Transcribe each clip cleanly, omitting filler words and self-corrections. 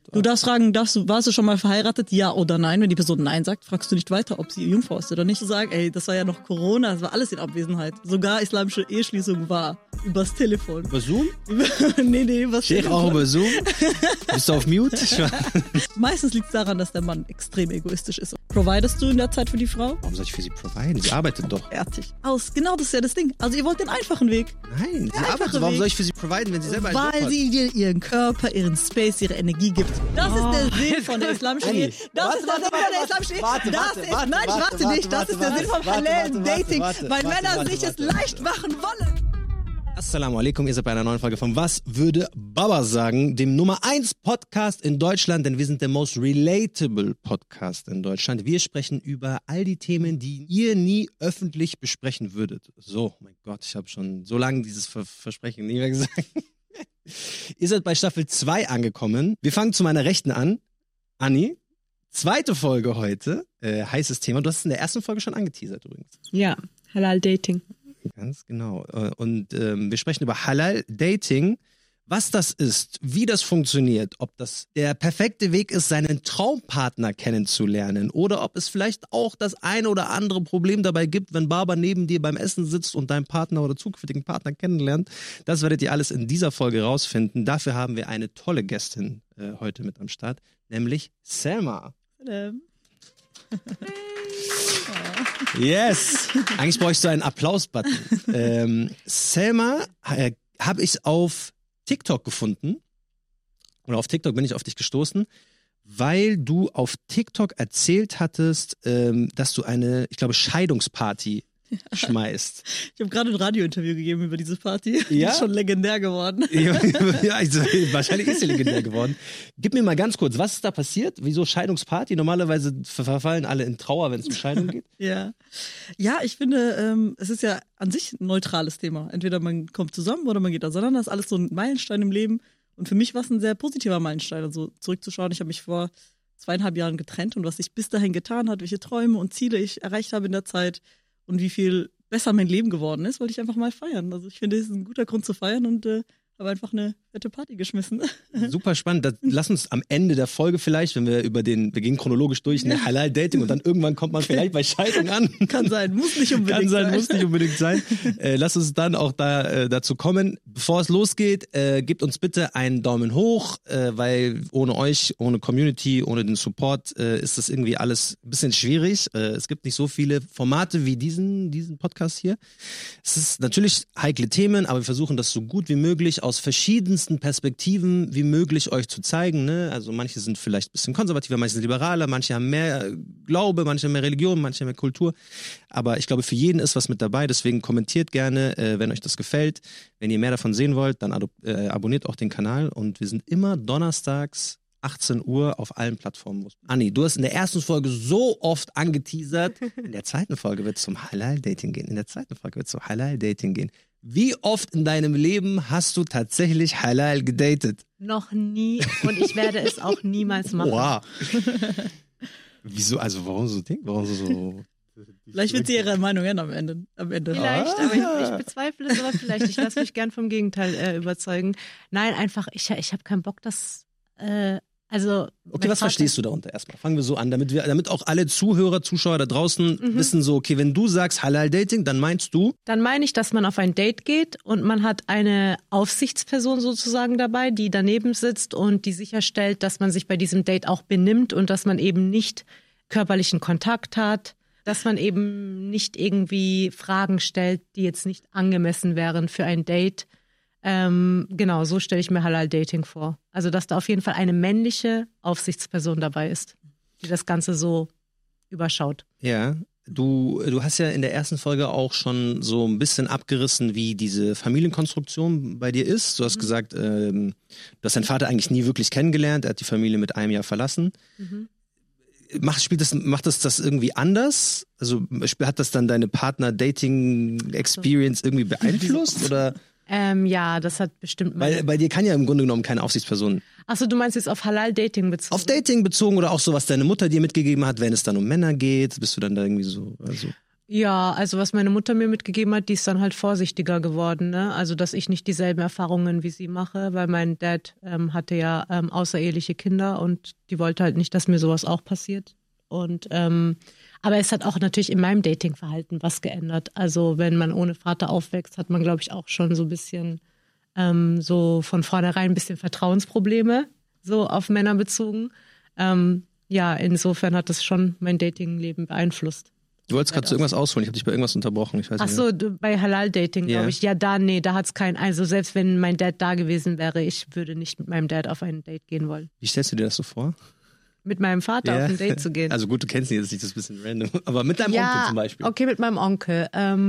Du darfst fragen, warst du schon mal verheiratet? Ja oder nein? Wenn die Person nein sagt, fragst du nicht weiter, ob sie Jungfrau ist oder nicht. Du sagst, ey, das war ja noch Corona, das war alles in Abwesenheit. Sogar islamische Eheschließung war übers Telefon. Über Zoom? Nee, übers Sheikh Telefon. auch über Zoom? Bist du auf Mute? Meistens liegt es daran, dass der Mann extrem egoistisch ist. Providest du in der Zeit für die Frau? Warum soll ich für sie providen? Sie arbeitet doch. Fertig. Aus. Genau, das ist ja das Ding. Also ihr wollt den einfachen Weg. Nein, sie arbeitet. einfache Warum Weg. soll ich für sie providen, wenn sie selber einen Job Weil hat? sie dir ihren Körper, ihren Space, ihre Energie gibt. Das ist der Sinn von der islamischen Ehe. Das ist der Sinn von der islamischen Ehe. Das ist der Sinn von parallelen Dating, weil Männer sich es leicht machen wollen. Assalamu alaikum, ihr seid bei einer neuen Folge von Was würde Baba sagen, dem Nummer 1 Podcast in Deutschland, denn wir sind der most relatable Podcast in Deutschland. Wir sprechen über all die Themen, die ihr nie öffentlich besprechen würdet. So, mein Gott, ich habe schon so lange dieses Versprechen nie mehr gesagt. Ihr seid bei Staffel 2 angekommen. Wir fangen zu meiner Rechten an. Anni, zweite Folge heute, heißes Thema. Du hast es in der ersten Folge schon angeteasert übrigens. Ja, Halal Dating. Ganz genau. Und wir sprechen über Halal Dating, was das ist, wie das funktioniert, ob das der perfekte Weg ist, seinen Traumpartner kennenzulernen oder ob es vielleicht auch das eine oder andere Problem dabei gibt, wenn Baba neben dir beim Essen sitzt und deinen Partner oder zukünftigen Partner kennenlernt. Das werdet ihr alles in dieser Folge rausfinden. Dafür haben wir eine tolle Gästin heute mit am Start, nämlich Selma. Yes! Eigentlich bräuchte ich so einen Applaus-Button. Selma habe ich auf TikTok gefunden. Oder auf TikTok bin ich auf dich gestoßen, weil du auf TikTok erzählt hattest, dass du eine, ich glaube, Scheidungsparty schmeißt. Ich habe gerade ein Radiointerview gegeben über diese Party. Ja? Die ist schon legendär geworden. Ja, also, wahrscheinlich ist sie legendär geworden. Gib mir mal ganz kurz, was ist da passiert? Wieso Scheidungsparty? Normalerweise verfallen alle in Trauer, wenn es um Scheidung geht. Ja, ich finde, es ist ja an sich ein neutrales Thema. Entweder man kommt zusammen oder man geht auseinander. Das ist alles so ein Meilenstein im Leben. Und für mich war es ein sehr positiver Meilenstein. Also zurückzuschauen, ich habe mich vor 2,5 Jahren getrennt und was sich bis dahin getan hat, welche Träume und Ziele ich erreicht habe in der Zeit und wie viel besser mein Leben geworden ist, wollte ich einfach mal feiern. Also ich finde, es ist ein guter Grund zu feiern und habe einfach eine fette Party geschmissen. Super spannend. Lass uns am Ende der Folge vielleicht, wenn wir wir gehen chronologisch durch, eine Halal-Dating und dann irgendwann kommt man vielleicht bei Scheidung an. Kann sein, muss nicht unbedingt sein. Muss nicht unbedingt sein. Lass uns dann auch dazu kommen. Bevor es losgeht, gebt uns bitte einen Daumen hoch, weil ohne euch, ohne Community, ohne den Support ist das irgendwie alles ein bisschen schwierig. Es gibt nicht so viele Formate wie diesen Podcast hier. Es ist natürlich heikle Themen, aber wir versuchen das so gut wie möglich aus verschiedensten Perspektiven wie möglich euch zu zeigen. Ne? Also manche sind vielleicht ein bisschen konservativer, manche sind liberaler, manche haben mehr Glaube, manche haben mehr Religion, manche haben mehr Kultur. Aber ich glaube, für jeden ist was mit dabei. Deswegen kommentiert gerne, wenn euch das gefällt. Wenn ihr mehr davon sehen wollt, dann abonniert auch den Kanal. Und wir sind immer donnerstags 18 Uhr auf allen Plattformen. Anni, du hast in der ersten Folge so oft angeteasert, in der zweiten Folge wird es zum Halal-Dating gehen. Wie oft in deinem Leben hast du tatsächlich halal gedatet? Noch nie und ich werde es auch niemals machen. Wow. Wieso, also warum so Ding? Warum so? Vielleicht wird sie ihre Meinung ändern am Ende. Vielleicht, aber ich bezweifle es, aber vielleicht. Ich lasse mich gern vom Gegenteil überzeugen. Nein, einfach, ich habe keinen Bock, dass Okay, was verstehst du darunter erstmal? Fangen wir so an, damit auch alle Zuhörer, Zuschauer da draußen wissen so, okay, wenn du sagst Halal-Dating, dann meinst du? Dann meine ich, dass man auf ein Date geht und man hat eine Aufsichtsperson sozusagen dabei, die daneben sitzt und die sicherstellt, dass man sich bei diesem Date auch benimmt und dass man eben nicht körperlichen Kontakt hat, dass man eben nicht irgendwie Fragen stellt, die jetzt nicht angemessen wären für ein Date. Genau, so stelle ich mir Halal-Dating vor. Also, dass da auf jeden Fall eine männliche Aufsichtsperson dabei ist, die das Ganze so überschaut. Ja, du hast ja in der ersten Folge auch schon so ein bisschen abgerissen, wie diese Familienkonstruktion bei dir ist. Du hast gesagt, du hast deinen Vater eigentlich nie wirklich kennengelernt, er hat die Familie mit einem Jahr verlassen. Macht das irgendwie anders? Also hat das dann deine Partner-Dating-Experience irgendwie beeinflusst, oder? Ja, das hat bestimmt... Weil bei dir kann ja im Grunde genommen keine Aufsichtsperson... Achso, du meinst jetzt auf Halal-Dating bezogen? Auf Dating bezogen oder auch so, was deine Mutter dir mitgegeben hat, wenn es dann um Männer geht? Bist du dann da irgendwie so... Also Ja, also was meine Mutter mir mitgegeben hat, die ist dann halt vorsichtiger geworden, ne? Also dass ich nicht dieselben Erfahrungen wie sie mache, weil mein Dad hatte ja außereheliche Kinder und die wollte halt nicht, dass mir sowas auch passiert. Und aber es hat auch natürlich in meinem Datingverhalten was geändert. Also wenn man ohne Vater aufwächst, hat man, glaube ich, auch schon so ein bisschen so von vornherein ein bisschen Vertrauensprobleme, so auf Männer bezogen. Ja, insofern hat das schon mein Datingleben beeinflusst. Du wolltest gerade zu irgendwas ausholen, ich habe dich bei irgendwas unterbrochen. Ich weiß Ach nicht so, bei Halal-Dating, glaube ich. Ja, da hat es keinen, also selbst wenn mein Dad da gewesen wäre, ich würde nicht mit meinem Dad auf ein Date gehen wollen. Wie stellst du dir das so vor? Mit meinem Vater auf ein Date zu gehen. Also gut, du kennst ihn jetzt nicht, das ist ein bisschen random, aber mit deinem Onkel zum Beispiel. Okay, mit meinem Onkel.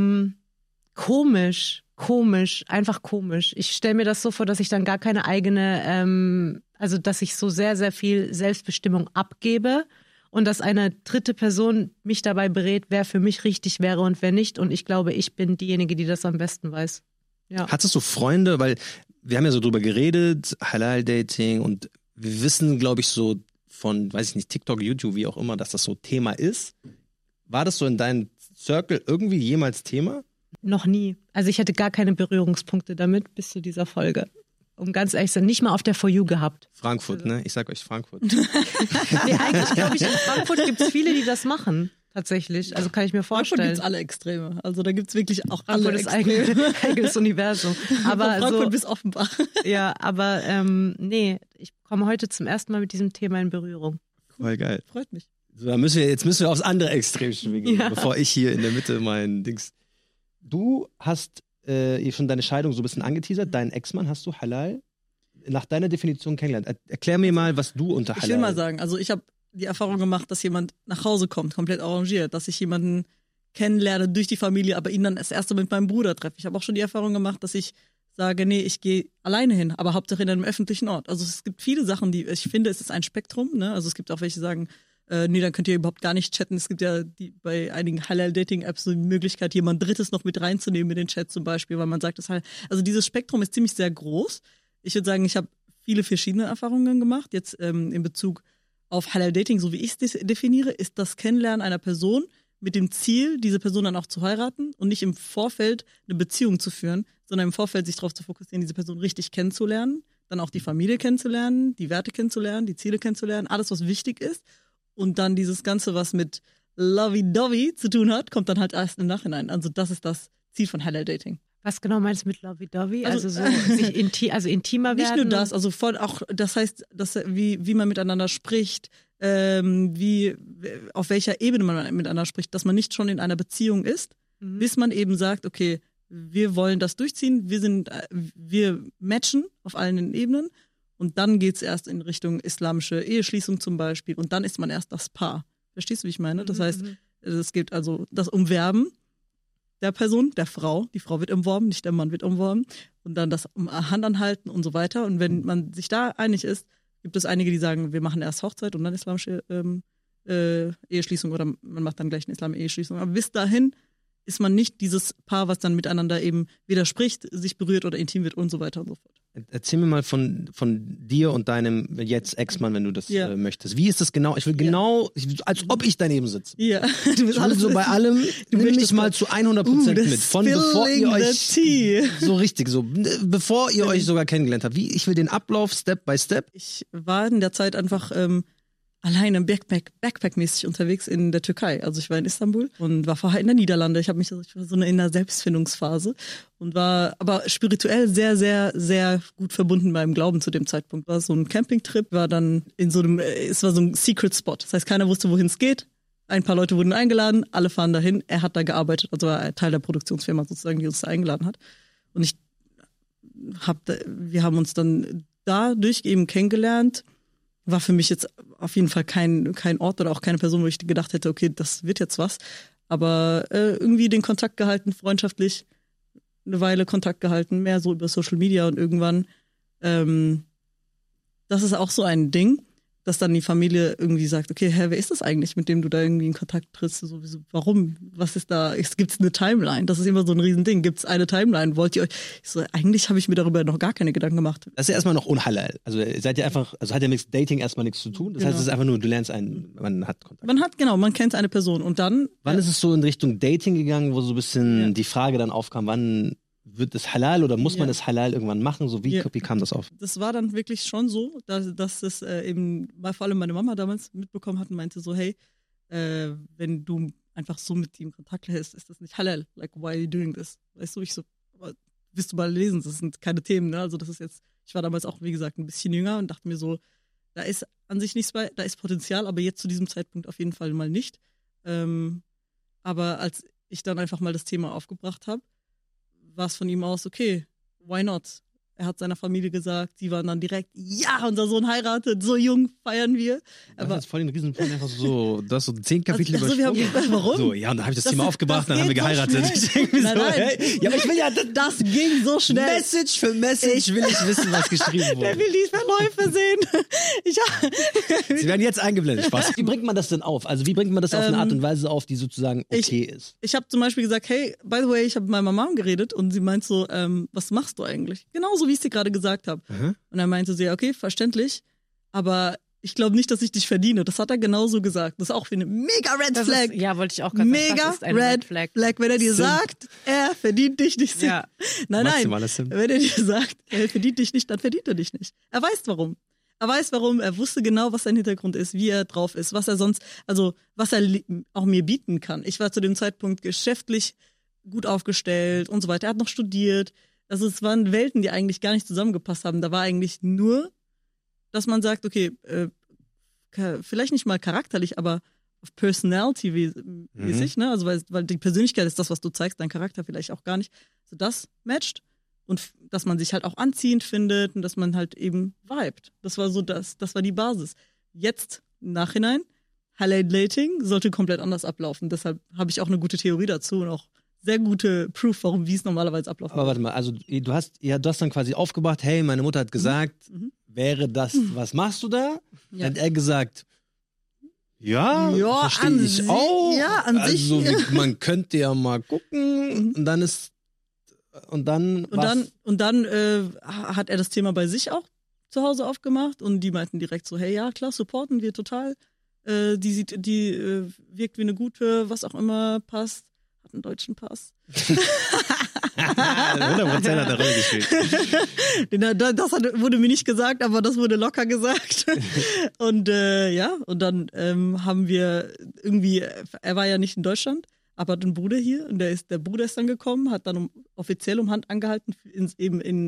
Komisch, einfach komisch. Ich stelle mir das so vor, dass ich dann gar keine eigene, also dass ich so sehr, sehr viel Selbstbestimmung abgebe. Und dass eine dritte Person mich dabei berät, wer für mich richtig wäre und wer nicht. Und ich glaube, ich bin diejenige, die das am besten weiß. Ja. Hattest du Freunde, weil wir haben ja so drüber geredet, Halal-Dating und wir wissen, glaube ich, so von, weiß ich nicht, TikTok, YouTube, wie auch immer, dass das so Thema ist. War das so in deinem Circle irgendwie jemals Thema? Noch nie. Also ich hatte gar keine Berührungspunkte damit bis zu dieser Folge. Um ganz ehrlich zu sein, nicht mal auf der For You gehabt. Frankfurt, ne? Ich sag euch Frankfurt. Nee, eigentlich glaube ich, in Frankfurt gibt es viele, die das machen. Tatsächlich. Also kann ich mir vorstellen. Frankfurt gibt es alle Extreme. Also da gibt es wirklich auch Frankfurt alle Extreme. Eigenes Universum. Aber von Frankfurt so, bis Offenbach. Ja, aber nee, ich komme heute zum ersten Mal mit diesem Thema in Berührung. Voll geil. Freut mich. So, jetzt müssen wir aufs andere Extrem gehen, bevor ich hier in der Mitte mein Dings... Du hast schon deine Scheidung so ein bisschen angeteasert. Deinen Ex-Mann hast du Halal nach deiner Definition kennengelernt. Erklär mir mal, was du unter Halal... Ich will mal sagen, also ich habe die Erfahrung gemacht, dass jemand nach Hause kommt, komplett arrangiert, dass ich jemanden kennenlerne durch die Familie, aber ihn dann das erste Mal mit meinem Bruder treffe. Ich habe auch schon die Erfahrung gemacht, dass ich sage, nee, ich gehe alleine hin, aber Hauptsache in einem öffentlichen Ort. Also es gibt viele Sachen, die ich finde, es ist ein Spektrum. Ne? Also es gibt auch welche, die sagen, nee, dann könnt ihr überhaupt gar nicht chatten. Es gibt ja bei einigen Halal-Dating-Apps so die Möglichkeit, jemand Drittes noch mit reinzunehmen in den Chat zum Beispiel, weil man sagt, also dieses Spektrum ist ziemlich sehr groß. Ich würde sagen, ich habe viele verschiedene Erfahrungen gemacht. Jetzt in Bezug auf Halal-Dating, so wie ich es definiere, ist das Kennenlernen einer Person mit dem Ziel, diese Person dann auch zu heiraten und nicht im Vorfeld eine Beziehung zu führen, sondern im Vorfeld sich darauf zu fokussieren, diese Person richtig kennenzulernen, dann auch die Familie kennenzulernen, die Werte kennenzulernen, die Ziele kennenzulernen, alles, was wichtig ist. Und dann dieses Ganze, was mit Lovey-Dovey zu tun hat, kommt dann halt erst im Nachhinein. Also das ist das Ziel von Halal-Dating. Was genau meinst du mit Lovey-Dovey? Also so sich intimer werden? Nicht nur das, also voll auch, das heißt, wie man miteinander spricht, auf welcher Ebene man miteinander spricht, dass man nicht schon in einer Beziehung ist, bis man eben sagt, okay, wir wollen das durchziehen, wir matchen auf allen Ebenen. Und dann geht's erst in Richtung islamische Eheschließung zum Beispiel. Und dann ist man erst das Paar. Verstehst du, wie ich meine? Das heißt, es geht also das Umwerben der Person, der Frau. Die Frau wird umworben, nicht der Mann wird umworben. Und dann das Hand anhalten und so weiter. Und wenn man sich da einig ist, gibt es einige, die sagen, wir machen erst Hochzeit und dann islamische Eheschließung. Oder man macht dann gleich eine islamische Eheschließung. Aber bis dahin ist man nicht dieses Paar, was dann miteinander eben widerspricht, sich berührt oder intim wird und so weiter und so fort. Erzähl mir mal von dir und deinem jetzt Ex-Mann, wenn du das möchtest. Wie ist das genau? Ich will genau, als ob ich daneben sitze. Ja. Du bist alles so bei allem, nimm mich mal zu 100% mit. Von bevor ihr euch, so richtig, so, bevor ihr euch sogar kennengelernt habt. Ich will den Ablauf Step by Step. Ich war in der Zeit einfach alleine Backpack-mäßig unterwegs in der Türkei. Also ich war in Istanbul und war vorher in der Niederlande. Ich war so in einer Selbstfindungsphase und war aber spirituell sehr, sehr, sehr gut verbunden beim Glauben zu dem Zeitpunkt. War so ein Campingtrip, war dann es war so ein Secret Spot. Das heißt, keiner wusste, wohin es geht. Ein paar Leute wurden eingeladen, alle fahren dahin. Er hat da gearbeitet, also war Teil der Produktionsfirma sozusagen, die uns da eingeladen hat. Und wir haben uns dann dadurch eben kennengelernt. War für mich jetzt auf jeden Fall kein Ort oder auch keine Person, wo ich gedacht hätte, okay, das wird jetzt was. Aber irgendwie den Kontakt gehalten, freundschaftlich, eine Weile Kontakt gehalten, mehr so über Social Media und irgendwann, das ist auch so ein Ding. dass dann die Familie irgendwie sagt, okay, wer ist das eigentlich, mit dem du da irgendwie in Kontakt trittst? Sowieso, warum? Was ist da? Gibt's eine Timeline? Das ist immer so ein Riesending. Gibt's eine Timeline? Wollt ihr euch? Ich so, eigentlich habe ich mir darüber noch gar keine Gedanken gemacht. Das ist ja erstmal noch unhalal. Also seid ihr einfach, also hat ja mit Dating erstmal nichts zu tun. Das heißt, es ist einfach nur, du lernst einen, man hat Kontakt. Man kennt eine Person und dann. Wann ist es so in Richtung Dating gegangen, wo so ein bisschen die Frage dann aufkam, wann wird es halal oder muss man es halal irgendwann machen? So wie kam das auf? Das war dann wirklich schon so, dass es eben, weil vor allem meine Mama damals mitbekommen hat und meinte so, hey, wenn du einfach so mit ihm Kontakt hältst, ist das nicht halal. Like, why are you doing this? Weißt du, ich so, willst du mal lesen? Das sind keine Themen, ne? Also das ist jetzt, ich war damals auch, wie gesagt, ein bisschen jünger und dachte mir so, da ist an sich nichts bei, da ist Potenzial, aber jetzt zu diesem Zeitpunkt auf jeden Fall mal nicht. Aber als ich dann einfach mal das Thema aufgebracht habe, war es von ihm aus, okay, why not? Er hat seiner Familie gesagt, die waren dann direkt, ja, unser Sohn heiratet, so jung feiern wir. Das ist jetzt voll den Riesenpunkt, einfach so, du hast so 10 Kapitel übersprungen. Warum? So, ja, und dann habe ich das Thema aufgebracht, dann haben wir geheiratet. So nein. Hey, ja, aber ich will ja, das ging so schnell. Message für Message will ich wissen, was geschrieben wurde. Der will die Verläufe sehen. Sie werden jetzt eingeblendet, Spaß. Wie bringt man das denn auf? Also wie bringt man das auf eine Art und Weise auf, die sozusagen okay ist? Ich habe zum Beispiel gesagt, hey, by the way, ich habe mit meiner Mama geredet und sie meint so, was machst du eigentlich? Genauso wie ich es dir gerade gesagt habe. Und dann meinte sie, ja, okay, verständlich, aber ich glaube nicht, dass ich dich verdiene. Das hat er genauso gesagt. Das ist auch für eine mega Red Flag. Ja, wollte ich auch gerade sagen. Mega Red Flag. Wenn er dir sagt, er verdient dich nicht. Ja. Nein. Wenn er dir sagt, er verdient dich nicht, dann verdient er dich nicht. Er weiß warum. Er wusste genau, was sein Hintergrund ist, wie er drauf ist, was er sonst, also was er auch mir bieten kann. Ich war zu dem Zeitpunkt geschäftlich gut aufgestellt und so weiter. Er hat noch studiert. Also es waren Welten, die eigentlich gar nicht zusammengepasst haben. Da war eigentlich nur, dass man sagt, okay, vielleicht nicht mal charakterlich, aber auf Personality-mäßig, ne? Also weil die Persönlichkeit ist das, was du zeigst, dein Charakter vielleicht auch gar nicht. So das matcht und dass man sich halt auch anziehend findet und dass man halt eben vibet. Das war so das war die Basis. Jetzt, im Nachhinein, Halal Dating sollte komplett anders ablaufen. Deshalb habe ich auch eine gute Theorie dazu und auch sehr gute Proof, wie es normalerweise ablaufen Aber warte mal, also du hast dann quasi aufgebracht, hey, meine Mutter hat gesagt, wäre das, was machst du da? Ja. Hat er gesagt, ja verstehe ich auch. Ja, an sich. Also man könnte ja mal gucken und dann hat er das Thema bei sich auch zu Hause aufgemacht und die meinten direkt so, hey, ja, klar, supporten wir total. Die wirkt wie eine gute, was auch immer, passt. Hat einen deutschen Pass. 100% hat er Rolle gespielt. Das wurde mir nicht gesagt, aber das wurde locker gesagt. Und und dann haben wir irgendwie, er war ja nicht in Deutschland, aber hat einen Bruder hier und der Bruder ist dann gekommen, hat dann offiziell um Hand angehalten, in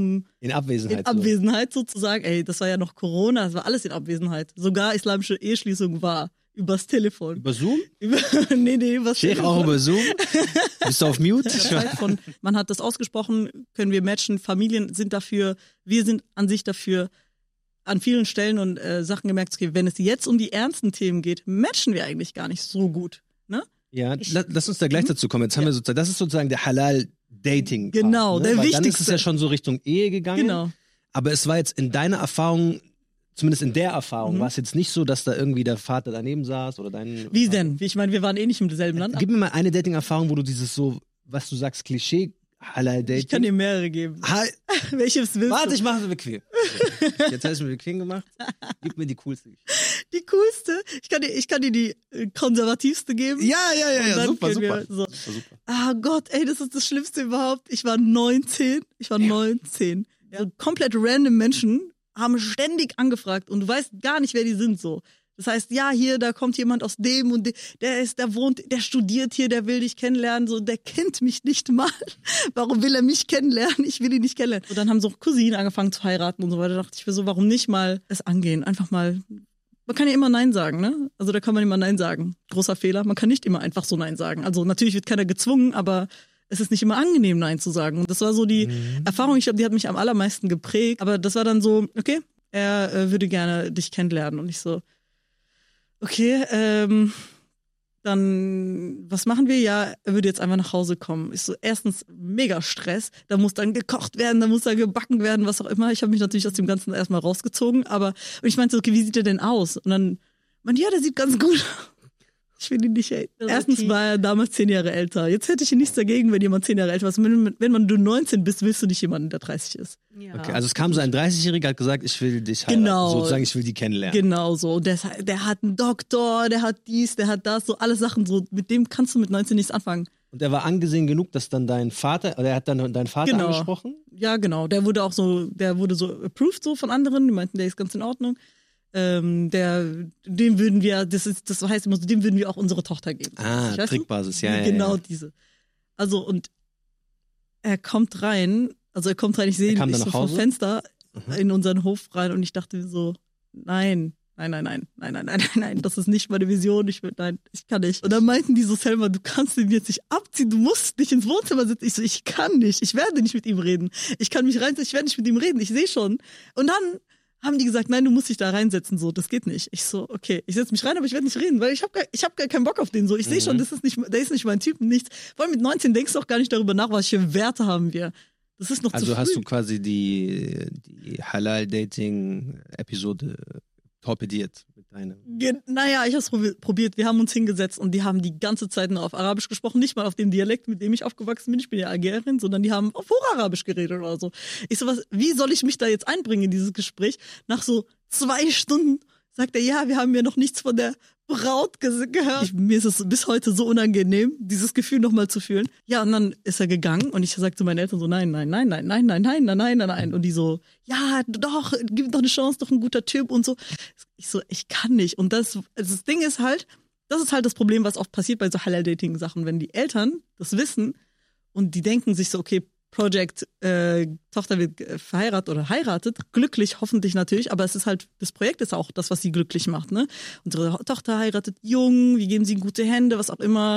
Abwesenheit sozusagen. Ey, das war ja noch Corona, das war alles in Abwesenheit. Sogar islamische Eheschließung war übers Telefon. Über Zoom? Nee, übers Sheikh Telefon. Auch über Zoom? Bist du auf Mute? Man hat das ausgesprochen, können wir matchen, Familien sind dafür, wir sind an sich dafür, an vielen Stellen und Sachen gemerkt, okay, wenn es jetzt um die ernsten Themen geht, matchen wir eigentlich gar nicht so gut. Ne? Ja, lass uns da gleich dazu kommen. Jetzt haben wir sozusagen, das ist sozusagen der Halal-Dating. Genau, ne? der Weil wichtigste. Dann ist es ja schon so Richtung Ehe gegangen. Genau. Aber es war jetzt in deiner Erfahrung, zumindest in der Erfahrung, war es jetzt nicht so, dass da irgendwie der Vater daneben saß oder dein... Wie denn? Ich meine, wir waren eh nicht im selben Land. Gib mir mal eine Dating-Erfahrung, wo du dieses so, was du sagst, Klischee Halal-Dating... Ich kann dir mehrere geben. Welches willst du? Warte, ich mache es bequem. Jetzt hast du mir bequem gemacht. Gib mir die coolste. Die coolste? Ich kann dir die konservativste geben. Ja, super. Super. Ah Gott, ey, das ist das Schlimmste überhaupt. Ich war 19. Ja. So komplett random Menschen haben ständig angefragt und du weißt gar nicht, wer die sind so. Das heißt, ja, da kommt jemand aus dem und der studiert hier, der will dich kennenlernen, so, der kennt mich nicht mal. Warum will er mich kennenlernen? Ich will ihn nicht kennenlernen. Und dann haben so Cousinen angefangen zu heiraten und so weiter. Da dachte ich mir so, warum nicht mal es angehen? Einfach mal, man kann ja immer Nein sagen, ne? Also da kann man immer Nein sagen. Großer Fehler, man kann nicht immer einfach so Nein sagen. Also natürlich wird keiner gezwungen, aber es ist nicht immer angenehm, Nein zu sagen. Und das war so die Erfahrung, ich glaube, die hat mich am allermeisten geprägt. Aber das war dann so, okay, er würde gerne dich kennenlernen. Und ich so, okay, Dann, was machen wir? Ja, er würde jetzt einfach nach Hause kommen. Ich so, erstens mega Stress, da muss dann gekocht werden, da muss dann gebacken werden, was auch immer. Ich habe mich natürlich aus dem Ganzen erstmal rausgezogen, und ich meinte so, okay, wie sieht der denn aus? Und dann meinte, ja, der sieht ganz gut aus. Ich will ihn nicht haten. Erstens war er damals 10 Jahre älter. Jetzt hätte ich nichts dagegen, wenn jemand 10 Jahre älter ist. Wenn du 19 bist, willst du nicht jemanden, der 30 ist. Ja. Okay, also es kam so ein 30-Jähriger, hat gesagt, ich will dich heiraten. Genau. Sozusagen, ich will die kennenlernen. Genau so. Und der hat einen Doktor, der hat dies, der hat das, so alle Sachen. So, mit dem kannst du mit 19 nichts anfangen. Und er war angesehen genug, dass dann dein Vater, oder er hat dann deinen Vater angesprochen? Ja, genau. Der wurde so approved so von anderen. Die meinten, der ist ganz in Ordnung. Dem würden wir, das heißt immer so, dem würden wir auch unsere Tochter geben. Trickbasis, ja. Genau diese. Also, und er kommt rein, ich sehe ihn so vom Fenster in unseren Hof rein und ich dachte mir so, nein, das ist nicht meine Vision, ich kann nicht. Und dann meinten die so, Selma, du kannst ihn jetzt nicht abziehen, du musst nicht ins Wohnzimmer sitzen. Ich so, ich kann nicht, ich werde nicht mit ihm reden. Ich kann mich reinsetzen, ich werde nicht mit ihm reden, ich sehe schon. Und dann haben die gesagt, nein, du musst dich da reinsetzen, so, das geht nicht. Ich so, okay, ich setze mich rein, aber ich werde nicht reden, weil ich hab gar keinen Bock auf den, so. Ich sehe schon, der ist nicht mein Typ, nichts. Vor allem mit 19 denkst du auch gar nicht darüber nach, was für Werte haben wir. Das ist noch zu früh. Also hast du quasi die Halal-Dating-Episode torpediert mit deinem... Naja, ich habe es probiert. Wir haben uns hingesetzt und die haben die ganze Zeit nur auf Arabisch gesprochen. Nicht mal auf dem Dialekt, mit dem ich aufgewachsen bin. Ich bin ja Algerierin, sondern die haben auf Hocharabisch geredet oder so. Ich so, wie soll ich mich da jetzt einbringen in dieses Gespräch? Nach so 2 Stunden sagt er, ja, wir haben ja noch nichts von der Braut gehört. Mir ist es bis heute so unangenehm, dieses Gefühl nochmal zu fühlen. Ja, und dann ist er gegangen und ich sag zu meinen Eltern so, nein. Und die so, ja, doch, gib doch eine Chance, doch ein guter Typ und so. Ich so, ich kann nicht. Und das Ding ist halt, das ist halt das Problem, was oft passiert bei so Halal-Dating-Sachen, wenn die Eltern das wissen und die denken sich so, okay, Project, Tochter wird verheiratet oder heiratet, glücklich hoffentlich natürlich, aber es ist halt, das Projekt ist auch das, was sie glücklich macht, ne? Unsere Tochter heiratet jung, wir geben sie in gute Hände, was auch immer,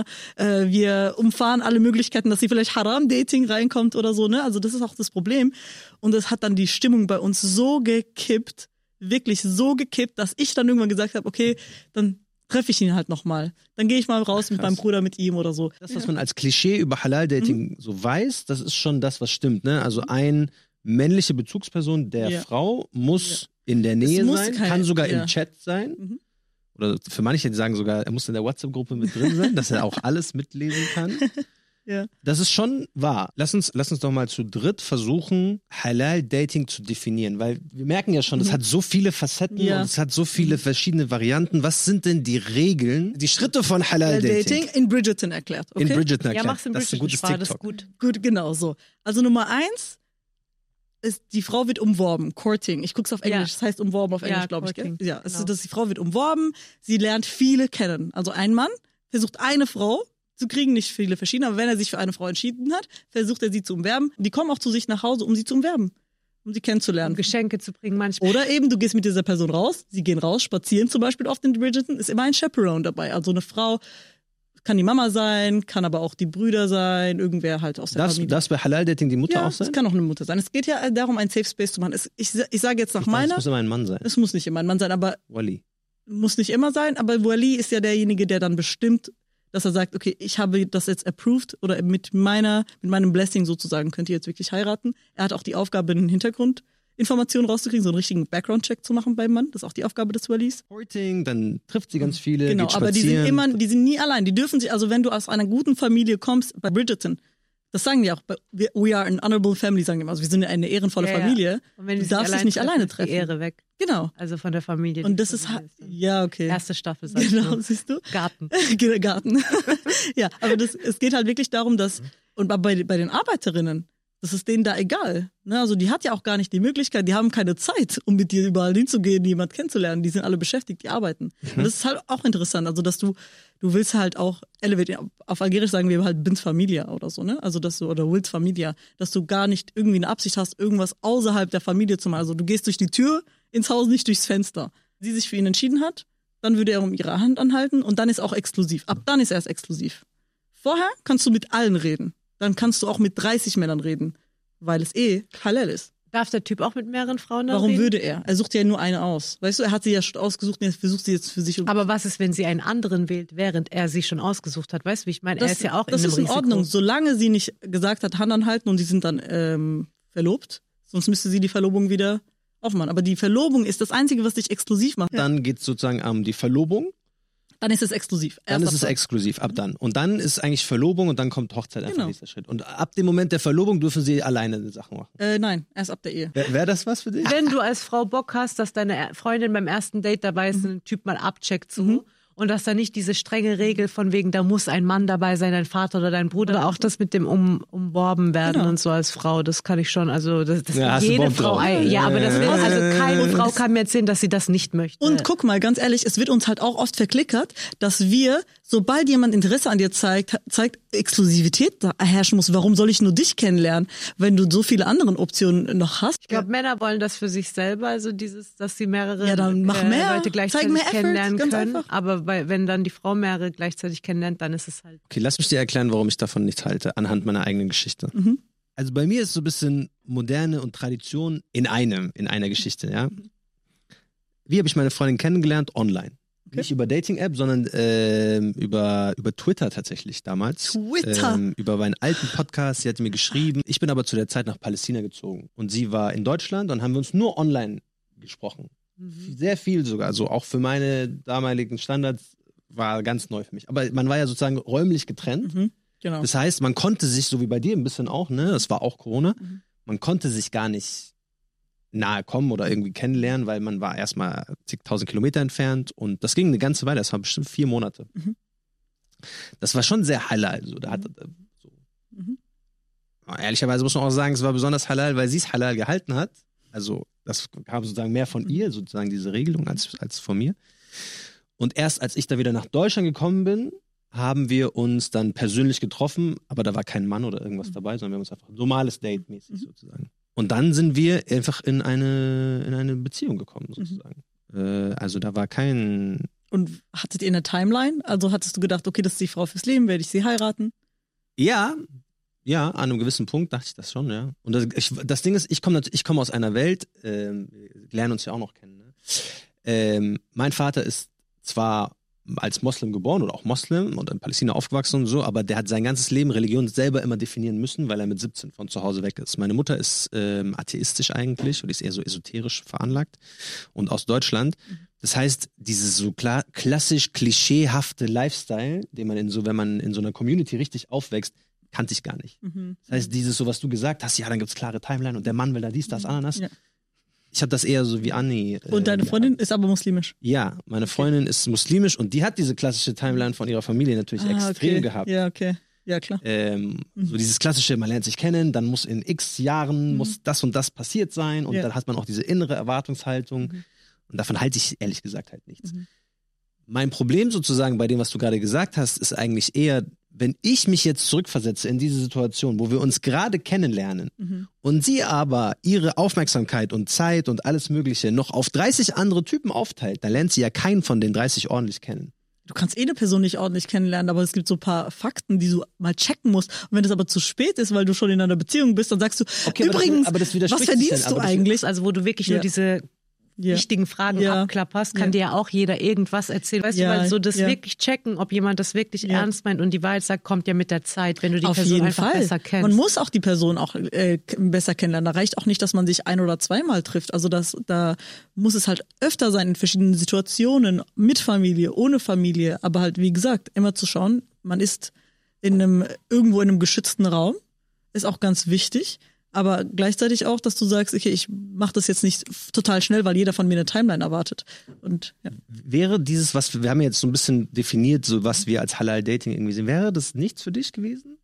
wir umfahren alle Möglichkeiten, dass sie vielleicht Haram-Dating reinkommt oder so, ne? Also das ist auch das Problem und das hat dann die Stimmung bei uns so gekippt, wirklich so gekippt, dass ich dann irgendwann gesagt habe, okay, dann treffe ich ihn halt nochmal. Dann gehe ich mal raus mit meinem Bruder, mit ihm oder so. Das, was man als Klischee über Halal-Dating so weiß, das ist schon das, was stimmt, ne? Also eine männliche Bezugsperson der Frau muss in der Nähe sein, kann sogar im Chat sein. Oder für manche, die sagen sogar, er muss in der WhatsApp-Gruppe mit drin sein, dass er auch alles mitlesen kann. Ja. Das ist schon wahr. Lass uns doch mal zu dritt versuchen, Halal-Dating zu definieren, weil wir merken ja schon, das hat so viele Facetten und es hat so viele verschiedene Varianten. Was sind denn die Regeln, die Schritte von Halal-Dating? In Bridgerton erklärt, okay? In Bridgerton erklärt. Ja, mach's in Bridgerton. Das ist ein gutes TikTok. Das ist gut. Gut, genau so. Also Nummer 1 ist, die Frau wird umworben, Courting. Ich guck's auf Englisch, das heißt umworben auf Englisch, glaube ich, gell? Ja, es ist, dass die Frau wird umworben, sie lernt viele kennen. Also ein Mann versucht eine Frau zu kriegen, nicht viele verschiedene, aber wenn er sich für eine Frau entschieden hat, versucht er sie zu umwerben. Die kommen auch zu sich nach Hause, um sie zu umwerben, um sie kennenzulernen. Um Geschenke zu bringen manchmal. Oder eben, du gehst mit dieser Person raus, sie gehen raus, spazieren zum Beispiel oft in Bridgerton, ist immer ein Chaperone dabei. Also eine Frau kann die Mama sein, kann aber auch die Brüder sein, irgendwer halt aus der Familie. Das bei Halal-Dating die Mutter auch sein? Es kann auch eine Mutter sein. Es geht ja darum, ein Safe Space zu machen. Ich sage jetzt nach meiner... Es muss immer ein Mann sein. Es muss nicht immer ein Mann sein, aber... Wali. Muss nicht immer sein, aber Wali ist ja derjenige, der dann bestimmt, dass er sagt, okay, ich habe das jetzt approved oder mit meinem Blessing sozusagen könnt ihr jetzt wirklich heiraten. Er hat auch die Aufgabe, einen Hintergrundinformationen rauszukriegen, so einen richtigen Background-Check zu machen beim Mann. Das ist auch die Aufgabe des Walis. Courting, dann trifft sie ganz viele, genau, geht aber spazieren. die sind nie allein. Die dürfen sich, also wenn du aus einer guten Familie kommst, bei Bridgerton, das sagen die auch, we are an honorable family, sagen die immer. Also wir sind eine ehrenvolle Familie. Und wenn du darfst dich nicht alleine treffen. Die Ehre weg. Genau. Also von der Familie. Und das ist, ja, okay. Erste Staffel, sagst genau, du. Siehst du? Garten. Garten. Ja, aber es geht halt wirklich darum, dass, und bei den Arbeiterinnen, das ist denen da egal. Ne? Also die hat ja auch gar nicht die Möglichkeit, die haben keine Zeit, um mit dir überall hinzugehen, jemand kennenzulernen. Die sind alle beschäftigt, die arbeiten. Und das ist halt auch interessant. Also dass du willst halt auch elevate, auf Algerisch sagen wir halt Bint Familia oder so, ne? Also dass du, oder Wild Familia, dass du gar nicht irgendwie eine Absicht hast, irgendwas außerhalb der Familie zu machen. Also du gehst durch die Tür ins Haus, nicht durchs Fenster. Sie sich für ihn entschieden hat, dann würde er um ihre Hand anhalten und dann ist auch exklusiv. Ab dann ist er erst exklusiv. Vorher kannst du mit allen reden. Dann kannst du auch mit 30 Männern reden, weil es halal ist. Darf der Typ auch mit mehreren Frauen da Warum reden? würde er? Er sucht ja nur eine aus. Weißt du, er hat sie ja schon ausgesucht und er versucht sie jetzt für sich. Aber was ist, wenn sie einen anderen wählt, während er sie schon ausgesucht hat? Weißt du, wie ich meine? Er ist ja auch in einem Das ist in Risiko. Ordnung, solange sie nicht gesagt hat, Hand anhalten und sie sind dann verlobt. Sonst müsste sie die Verlobung wieder aufmachen. Aber die Verlobung ist das Einzige, was dich exklusiv macht. Dann geht es sozusagen um die Verlobung. Dann ist es exklusiv. Dann Erst ist es ab dann. exklusiv, ab dann. Und dann ist eigentlich Verlobung und dann kommt Hochzeit einfach Genau. nächster Schritt. Und ab dem Moment der Verlobung dürfen sie alleine die Sachen machen. Nein, erst ab der Ehe. Wäre das was für dich? Wenn du als Frau Bock hast, dass deine Freundin beim ersten Date dabei ist, einen Typ mal abcheckt so. Und dass da nicht diese strenge Regel von wegen, da muss ein Mann dabei sein, dein Vater oder dein Bruder. Oder auch das mit dem umworben werden Genau. und so als Frau, das kann ich schon. Also das Ja, hast du jede Bock Frau. drauf? Ja, aber das will, also keine Frau kann mir erzählen, dass sie das nicht möchte. Und guck mal, ganz ehrlich, es wird uns halt auch oft verklickert, dass wir, sobald jemand Interesse an dir zeigt Exklusivität da herrschen muss. Warum soll ich nur dich kennenlernen, wenn du so viele andere Optionen noch hast? Ich glaube, Männer wollen das für sich selber, also dieses, dass sie mehrere Ja, dann mach mehr. Leute gleichzeitig Zeig mehr Effort, kennenlernen ganz können. einfach. Aber wenn dann die Frau mehrere gleichzeitig kennenlernt, dann ist es halt. Okay, lass mich dir erklären, warum ich davon nichts halte, anhand meiner eigenen Geschichte. Also bei mir ist so ein bisschen Moderne und Tradition in einer Geschichte, ja. Wie habe ich meine Freundin kennengelernt? Online. Okay. Nicht über Dating-App, sondern über Twitter tatsächlich damals. Twitter? Über meinen alten Podcast. Sie hatte mir geschrieben. Ich bin aber zu der Zeit nach Palästina gezogen. Und sie war in Deutschland und haben wir uns nur online gesprochen. Sehr viel sogar. Also auch für meine damaligen Standards war ganz neu für mich. Aber man war ja sozusagen räumlich getrennt. Genau. Das heißt, man konnte sich, so wie bei dir ein bisschen auch, ne, das war auch Corona, man konnte sich gar nicht nahe kommen oder irgendwie kennenlernen, weil man war erstmal zigtausend Kilometer entfernt und das ging eine ganze Weile, das war bestimmt 4 Monate. Das war schon sehr halal. So. Da hat, so. Ehrlicherweise muss man auch sagen, es war besonders halal, weil sie es halal gehalten hat. Also das kam sozusagen mehr von ihr, sozusagen diese Regelung, als von mir. Und erst als ich da wieder nach Deutschland gekommen bin, haben wir uns dann persönlich getroffen, aber da war kein Mann oder irgendwas dabei, sondern wir haben uns einfach ein normales Date mäßig sozusagen. Und dann sind wir einfach in eine Beziehung gekommen sozusagen. Also da war kein... Und hattet ihr eine Timeline? Also hattest du gedacht, okay, das ist die Frau fürs Leben, werde ich sie heiraten? Ja, an einem gewissen Punkt dachte ich das schon, ja. Und das Ding ist, ich komme aus einer Welt, wir lernen uns ja auch noch kennen, ne? Mein Vater ist zwar als Moslem geboren oder auch Moslem und in Palästina aufgewachsen und so, aber der hat sein ganzes Leben Religion selber immer definieren müssen, weil er mit 17 von zu Hause weg ist. Meine Mutter ist atheistisch eigentlich und ist eher so esoterisch veranlagt und aus Deutschland. Das heißt, dieses so klassisch klischeehafte Lifestyle, den man wenn man in so einer Community richtig aufwächst, kannte ich gar nicht. Das heißt, dieses so, was du gesagt hast, ja, dann gibt's klare Timeline und der Mann will da dies, das, Ananas. Ja. Ich habe das eher so wie Anni. Und deine Freundin ist aber muslimisch? Ja, meine Freundin ist muslimisch und die hat diese klassische Timeline von ihrer Familie natürlich extrem gehabt. Ja, okay. Ja, klar. So dieses klassische, man lernt sich kennen, dann muss in x Jahren muss das und das passiert sein und dann hat man auch diese innere Erwartungshaltung und davon halte ich ehrlich gesagt halt nichts. Mein Problem sozusagen bei dem, was du gerade gesagt hast, ist eigentlich eher, wenn ich mich jetzt zurückversetze in diese Situation, wo wir uns gerade kennenlernen und sie aber ihre Aufmerksamkeit und Zeit und alles Mögliche noch auf 30 andere Typen aufteilt, dann lernt sie ja keinen von den 30 ordentlich kennen. Du kannst eine Person nicht ordentlich kennenlernen, aber es gibt so ein paar Fakten, die du mal checken musst. Und wenn es aber zu spät ist, weil du schon in einer Beziehung bist, dann sagst du, Okay, übrigens, aber das widerspricht was sich verdienst dann, du aber das- eigentlich? Also wo du wirklich nur diese wichtigen Fragen abklapperst, kann dir ja auch jeder irgendwas erzählen. Weißt du, weil so das wirklich checken, ob jemand das wirklich ernst meint und die Wahrheit sagt, kommt ja mit der Zeit, wenn du die Auf Person jeden einfach Fall. besser kennst. Man muss auch die Person auch besser kennenlernen. Da reicht auch nicht, dass man sich 1- oder zweimal trifft. Also da muss es halt öfter sein in verschiedenen Situationen, mit Familie, ohne Familie. Aber halt, wie gesagt, immer zu schauen, man ist irgendwo in einem geschützten Raum, ist auch ganz wichtig. Aber gleichzeitig auch, dass du sagst, okay, ich mache das jetzt nicht total schnell, weil jeder von mir eine Timeline erwartet. Und Wäre dieses, wir haben jetzt so ein bisschen definiert, so was wir als Halal Dating irgendwie sehen, wäre das nichts für dich gewesen?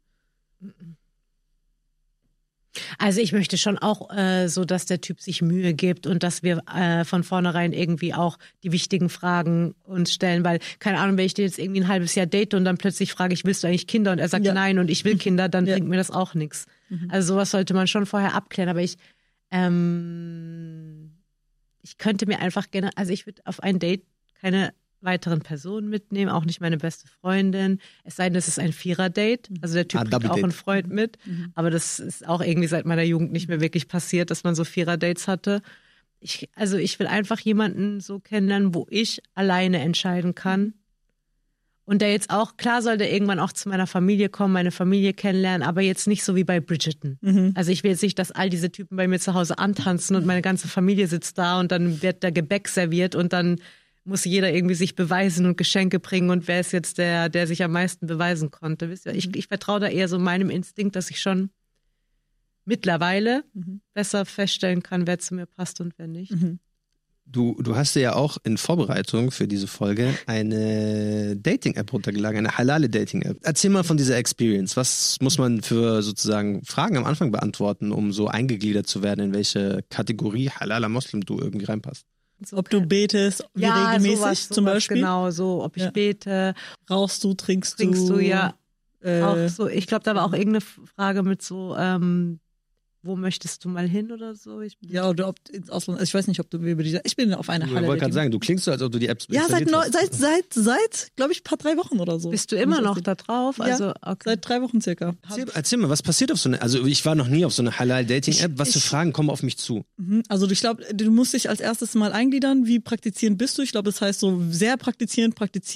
Also ich möchte schon auch so, dass der Typ sich Mühe gibt und dass wir von vornherein irgendwie auch die wichtigen Fragen uns stellen, weil, keine Ahnung, wenn ich den jetzt irgendwie ein halbes Jahr date und dann plötzlich frage ich, willst du eigentlich Kinder? Und er sagt nein und ich will Kinder, dann bringt mir das auch nichts. Also sowas sollte man schon vorher abklären, aber ich könnte mir einfach gerne, also ich würde auf ein Date keine weiteren Personen mitnehmen, auch nicht meine beste Freundin. Es sei denn, es ist ein Vierer-Date. Also der Typ bringt auch einen Freund mit. Aber das ist auch irgendwie seit meiner Jugend nicht mehr wirklich passiert, dass man so Vierer-Dates hatte. Ich will einfach jemanden so kennenlernen, wo ich alleine entscheiden kann. Und der jetzt auch, klar soll der irgendwann auch zu meiner Familie kommen, meine Familie kennenlernen, aber jetzt nicht so wie bei Bridgerton. Also ich will jetzt nicht, dass all diese Typen bei mir zu Hause antanzen und meine ganze Familie sitzt da und dann wird da Gebäck serviert und dann muss jeder irgendwie sich beweisen und Geschenke bringen und wer ist jetzt der sich am meisten beweisen konnte. Wisst ihr? Ich vertraue da eher so meinem Instinkt, dass ich schon mittlerweile besser feststellen kann, wer zu mir passt und wer nicht. Du hast dir ja auch in Vorbereitung für diese Folge eine Dating-App runtergeladen, eine halale Dating-App. Erzähl mal von dieser Experience. Was muss man für sozusagen Fragen am Anfang beantworten, um so eingegliedert zu werden, in welche Kategorie halaler Moslem du irgendwie reinpasst? Ob du betest, wie regelmäßig sowas zum Beispiel. Genau, so, ob ich bete. Rauchst du, trinkst du, ja. Auch so, ich glaube, da war auch irgendeine Frage mit so, wo möchtest du mal hin oder so? Oder ob ins Ausland. Ich weiß nicht, ob du über diese. Ich bin auf eine Halle. Ich wollte gerade sagen, du klingst so, als ob du die Apps installiert hast. seit, glaube ich, 3 Wochen oder so. Bist du immer noch da drauf? Also, okay. Seit 3 Wochen circa. Erzähl mal, was passiert auf so eine, also ich war noch nie auf so einer Halal-Dating-App. Was für Fragen kommen auf mich zu? Also ich glaube, du musst dich als erstes mal eingliedern. Wie praktizierend bist du? Ich glaube, das heißt so sehr praktizierend,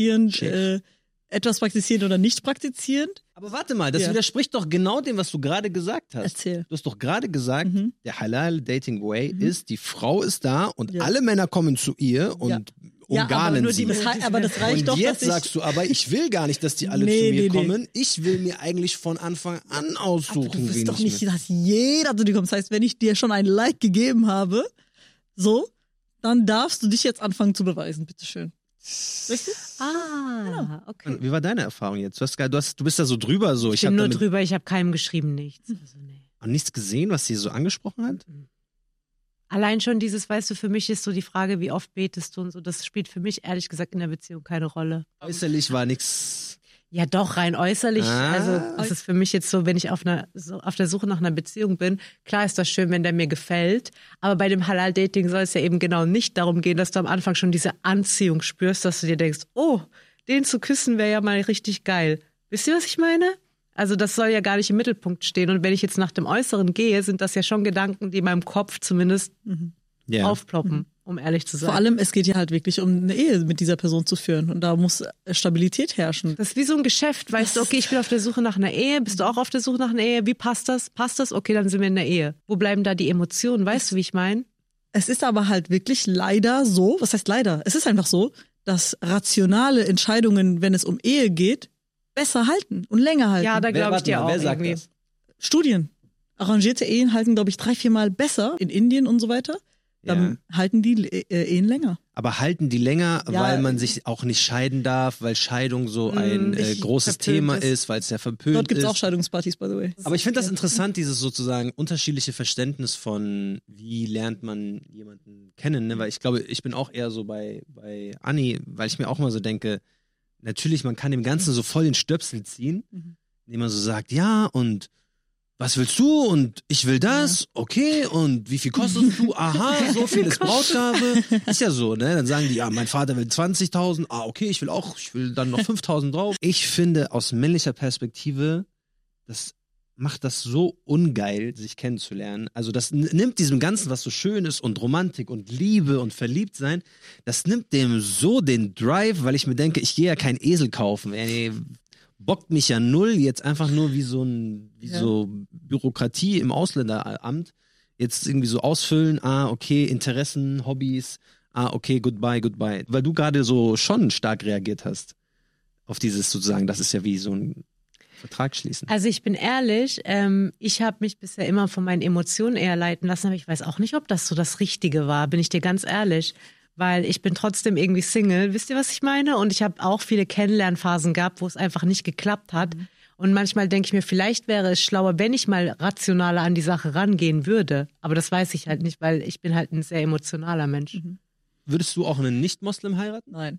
etwas praktizierend oder nicht praktizierend. Aber warte mal, das widerspricht doch genau dem, was du gerade gesagt hast. Erzähl. Du hast doch gerade gesagt, der Halal Dating Way ist, die Frau ist da und alle Männer kommen zu ihr und umgarnen sie. Aber das reicht und doch, jetzt sagst du aber, ich will gar nicht, dass die alle zu mir kommen. Ich will mir eigentlich von Anfang an aussuchen. Aber du willst doch nicht, dass jeder zu dir kommt. Das heißt, wenn ich dir schon ein Like gegeben habe, so, dann darfst du dich jetzt anfangen zu beweisen. Bitteschön. Richtig? Okay. Wie war deine Erfahrung jetzt? Du bist da so drüber. So. Ich bin nur drüber, ich habe keinem geschrieben, nichts. Also, nee. Und nichts gesehen, was sie so angesprochen hat? Allein schon dieses, weißt du, für mich ist so die Frage, wie oft betest du und so, das spielt für mich ehrlich gesagt in der Beziehung keine Rolle. Äußerlich war nichts. Ja doch, rein äußerlich. Also das ist für mich jetzt so, wenn ich auf der Suche nach einer Beziehung bin, klar ist das schön, wenn der mir gefällt, aber bei dem Halal-Dating soll es ja eben genau nicht darum gehen, dass du am Anfang schon diese Anziehung spürst, dass du dir denkst, oh, den zu küssen wäre ja mal richtig geil. Wisst ihr, was ich meine? Also das soll ja gar nicht im Mittelpunkt stehen und wenn ich jetzt nach dem Äußeren gehe, sind das ja schon Gedanken, die in meinem Kopf zumindest aufploppen. Um ehrlich zu sein. Vor allem, es geht ja halt wirklich um eine Ehe mit dieser Person zu führen. Und da muss Stabilität herrschen. Das ist wie so ein Geschäft. Weißt du, okay, ich bin auf der Suche nach einer Ehe. Bist du auch auf der Suche nach einer Ehe? Wie passt das? Passt das? Okay, dann sind wir in der Ehe. Wo bleiben da die Emotionen? Weißt du, wie ich meine? Es ist aber halt wirklich leider so, was heißt leider? Es ist einfach so, dass rationale Entscheidungen, wenn es um Ehe geht, besser halten und länger halten. Ja, da glaube ich dir auch. Wer sagt irgendwie. das? Studien. Arrangierte Ehen halten, glaube ich, 3-4 Mal besser in Indien und so weiter. Dann halten die Ehen länger. Aber halten die länger, weil man sich auch nicht scheiden darf, weil Scheidung so ein großes Thema ist, weil es ja verpönt ist. Dort gibt es auch Scheidungspartys, by the way. Aber ich finde das interessant, dieses sozusagen unterschiedliche Verständnis von, wie lernt man jemanden kennen, ne? Weil ich glaube, ich bin auch eher so bei Anni, weil ich mir auch mal so denke, natürlich, man kann dem Ganzen so voll den Stöpsel ziehen, indem man so sagt, ja, und was willst du? Und ich will das, okay, und wie viel kostest du? Aha, so viel ist Brautgabe. Ist ja so, ne? Dann sagen die, ja, mein Vater will 20.000, okay, ich will dann noch 5.000 drauf. Ich finde, aus männlicher Perspektive, das macht das so ungeil, sich kennenzulernen. Also das nimmt diesem Ganzen, was so schön ist und Romantik und Liebe und Verliebtsein, das nimmt dem so den Drive, weil ich mir denke, ich gehe ja kein Esel kaufen. Bockt mich ja null, jetzt einfach nur wie so Bürokratie im Ausländeramt, jetzt irgendwie so ausfüllen, okay, Interessen, Hobbys, okay, goodbye. Weil du gerade so schon stark reagiert hast auf dieses sozusagen, das ist ja wie so ein Vertrag schließen. Also ich bin ehrlich, ich habe mich bisher immer von meinen Emotionen eher leiten lassen, aber ich weiß auch nicht, ob das so das Richtige war, bin ich dir ganz ehrlich. Weil ich bin trotzdem irgendwie Single, wisst ihr, was ich meine? Und ich habe auch viele Kennenlernphasen gehabt, wo es einfach nicht geklappt hat. Und manchmal denke ich mir, vielleicht wäre es schlauer, wenn ich mal rationaler an die Sache rangehen würde. Aber das weiß ich halt nicht, weil ich bin halt ein sehr emotionaler Mensch. Würdest du auch einen Nicht-Moslem heiraten? Nein.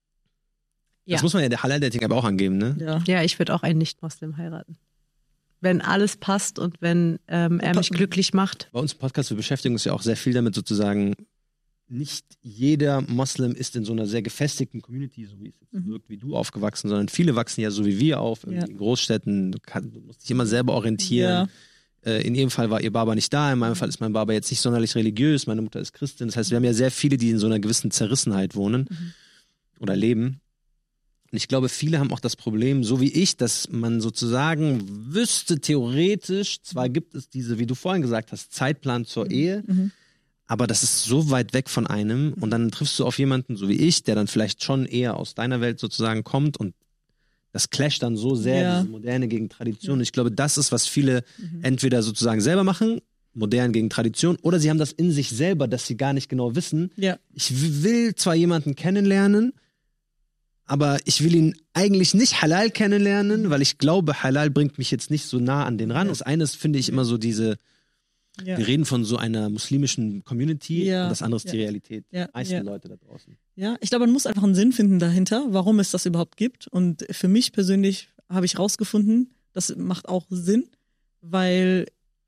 Das muss man ja der Halal-Dating aber auch angeben, ne? Ja, ich würde auch einen Nicht-Moslem heiraten. Wenn alles passt und wenn er mich glücklich macht. Bei uns im Podcast, wir beschäftigen uns ja auch sehr viel damit sozusagen, nicht jeder Moslem ist in so einer sehr gefestigten Community, so wie es jetzt wirkt, wie du aufgewachsen, sondern viele wachsen ja so wie wir auf, in Großstädten. Du musst dich immer selber orientieren. In ihrem Fall war ihr Baba nicht da, in meinem Fall ist mein Baba jetzt nicht sonderlich religiös, meine Mutter ist Christin. Das heißt, wir haben ja sehr viele, die in so einer gewissen Zerrissenheit wohnen oder leben. Und ich glaube, viele haben auch das Problem, so wie ich, dass man sozusagen wüsste, theoretisch, zwar gibt es diese, wie du vorhin gesagt hast, Zeitplan zur Ehe, aber das ist so weit weg von einem und dann triffst du auf jemanden, so wie ich, der dann vielleicht schon eher aus deiner Welt sozusagen kommt und das clasht dann so sehr, diese Moderne gegen Tradition. Ich glaube, das ist, was viele entweder sozusagen selber machen, modern gegen Tradition, oder sie haben das in sich selber, dass sie gar nicht genau wissen. Ich will zwar jemanden kennenlernen, aber ich will ihn eigentlich nicht halal kennenlernen, weil ich glaube, halal bringt mich jetzt nicht so nah an den ran. Das eine ist, finde ich, immer so diese, wir reden von so einer muslimischen Community und das andere ist die Realität. Die meisten Leute da draußen. Ja, ich glaube, man muss einfach einen Sinn finden dahinter, warum es das überhaupt gibt. Und für mich persönlich habe ich rausgefunden, das macht auch Sinn, weil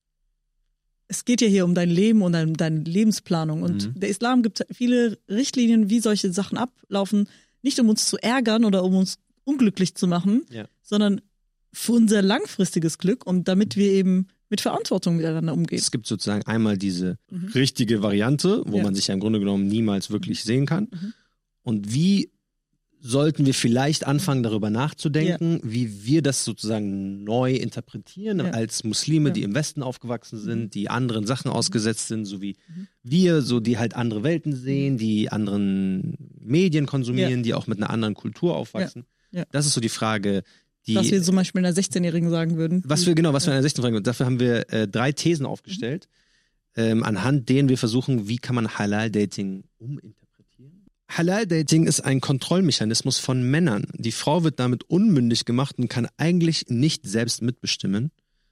es geht ja hier um dein Leben und deine Lebensplanung. Und der Islam gibt viele Richtlinien, wie solche Sachen ablaufen, nicht um uns zu ärgern oder um uns unglücklich zu machen, sondern für unser langfristiges Glück und damit wir eben mit Verantwortung miteinander umgehen. Es gibt sozusagen einmal diese richtige Variante, wo man sich ja im Grunde genommen niemals wirklich sehen kann. Und wie sollten wir vielleicht anfangen, darüber nachzudenken, wie wir das sozusagen neu interpretieren als Muslime, die im Westen aufgewachsen sind, die anderen Sachen ausgesetzt sind, so wie wir, so die halt andere Welten sehen, die anderen Medien konsumieren, die auch mit einer anderen Kultur aufwachsen. Das ist so die Frage, was wir zum Beispiel einer 16-Jährigen sagen würden. Was wir einer 16-Jährigen sagen würden. Dafür haben wir 3 Thesen aufgestellt, anhand denen wir versuchen, wie kann man Halal-Dating uminterpretieren. Halal-Dating ist ein Kontrollmechanismus von Männern. Die Frau wird damit unmündig gemacht und kann eigentlich nicht selbst mitbestimmen.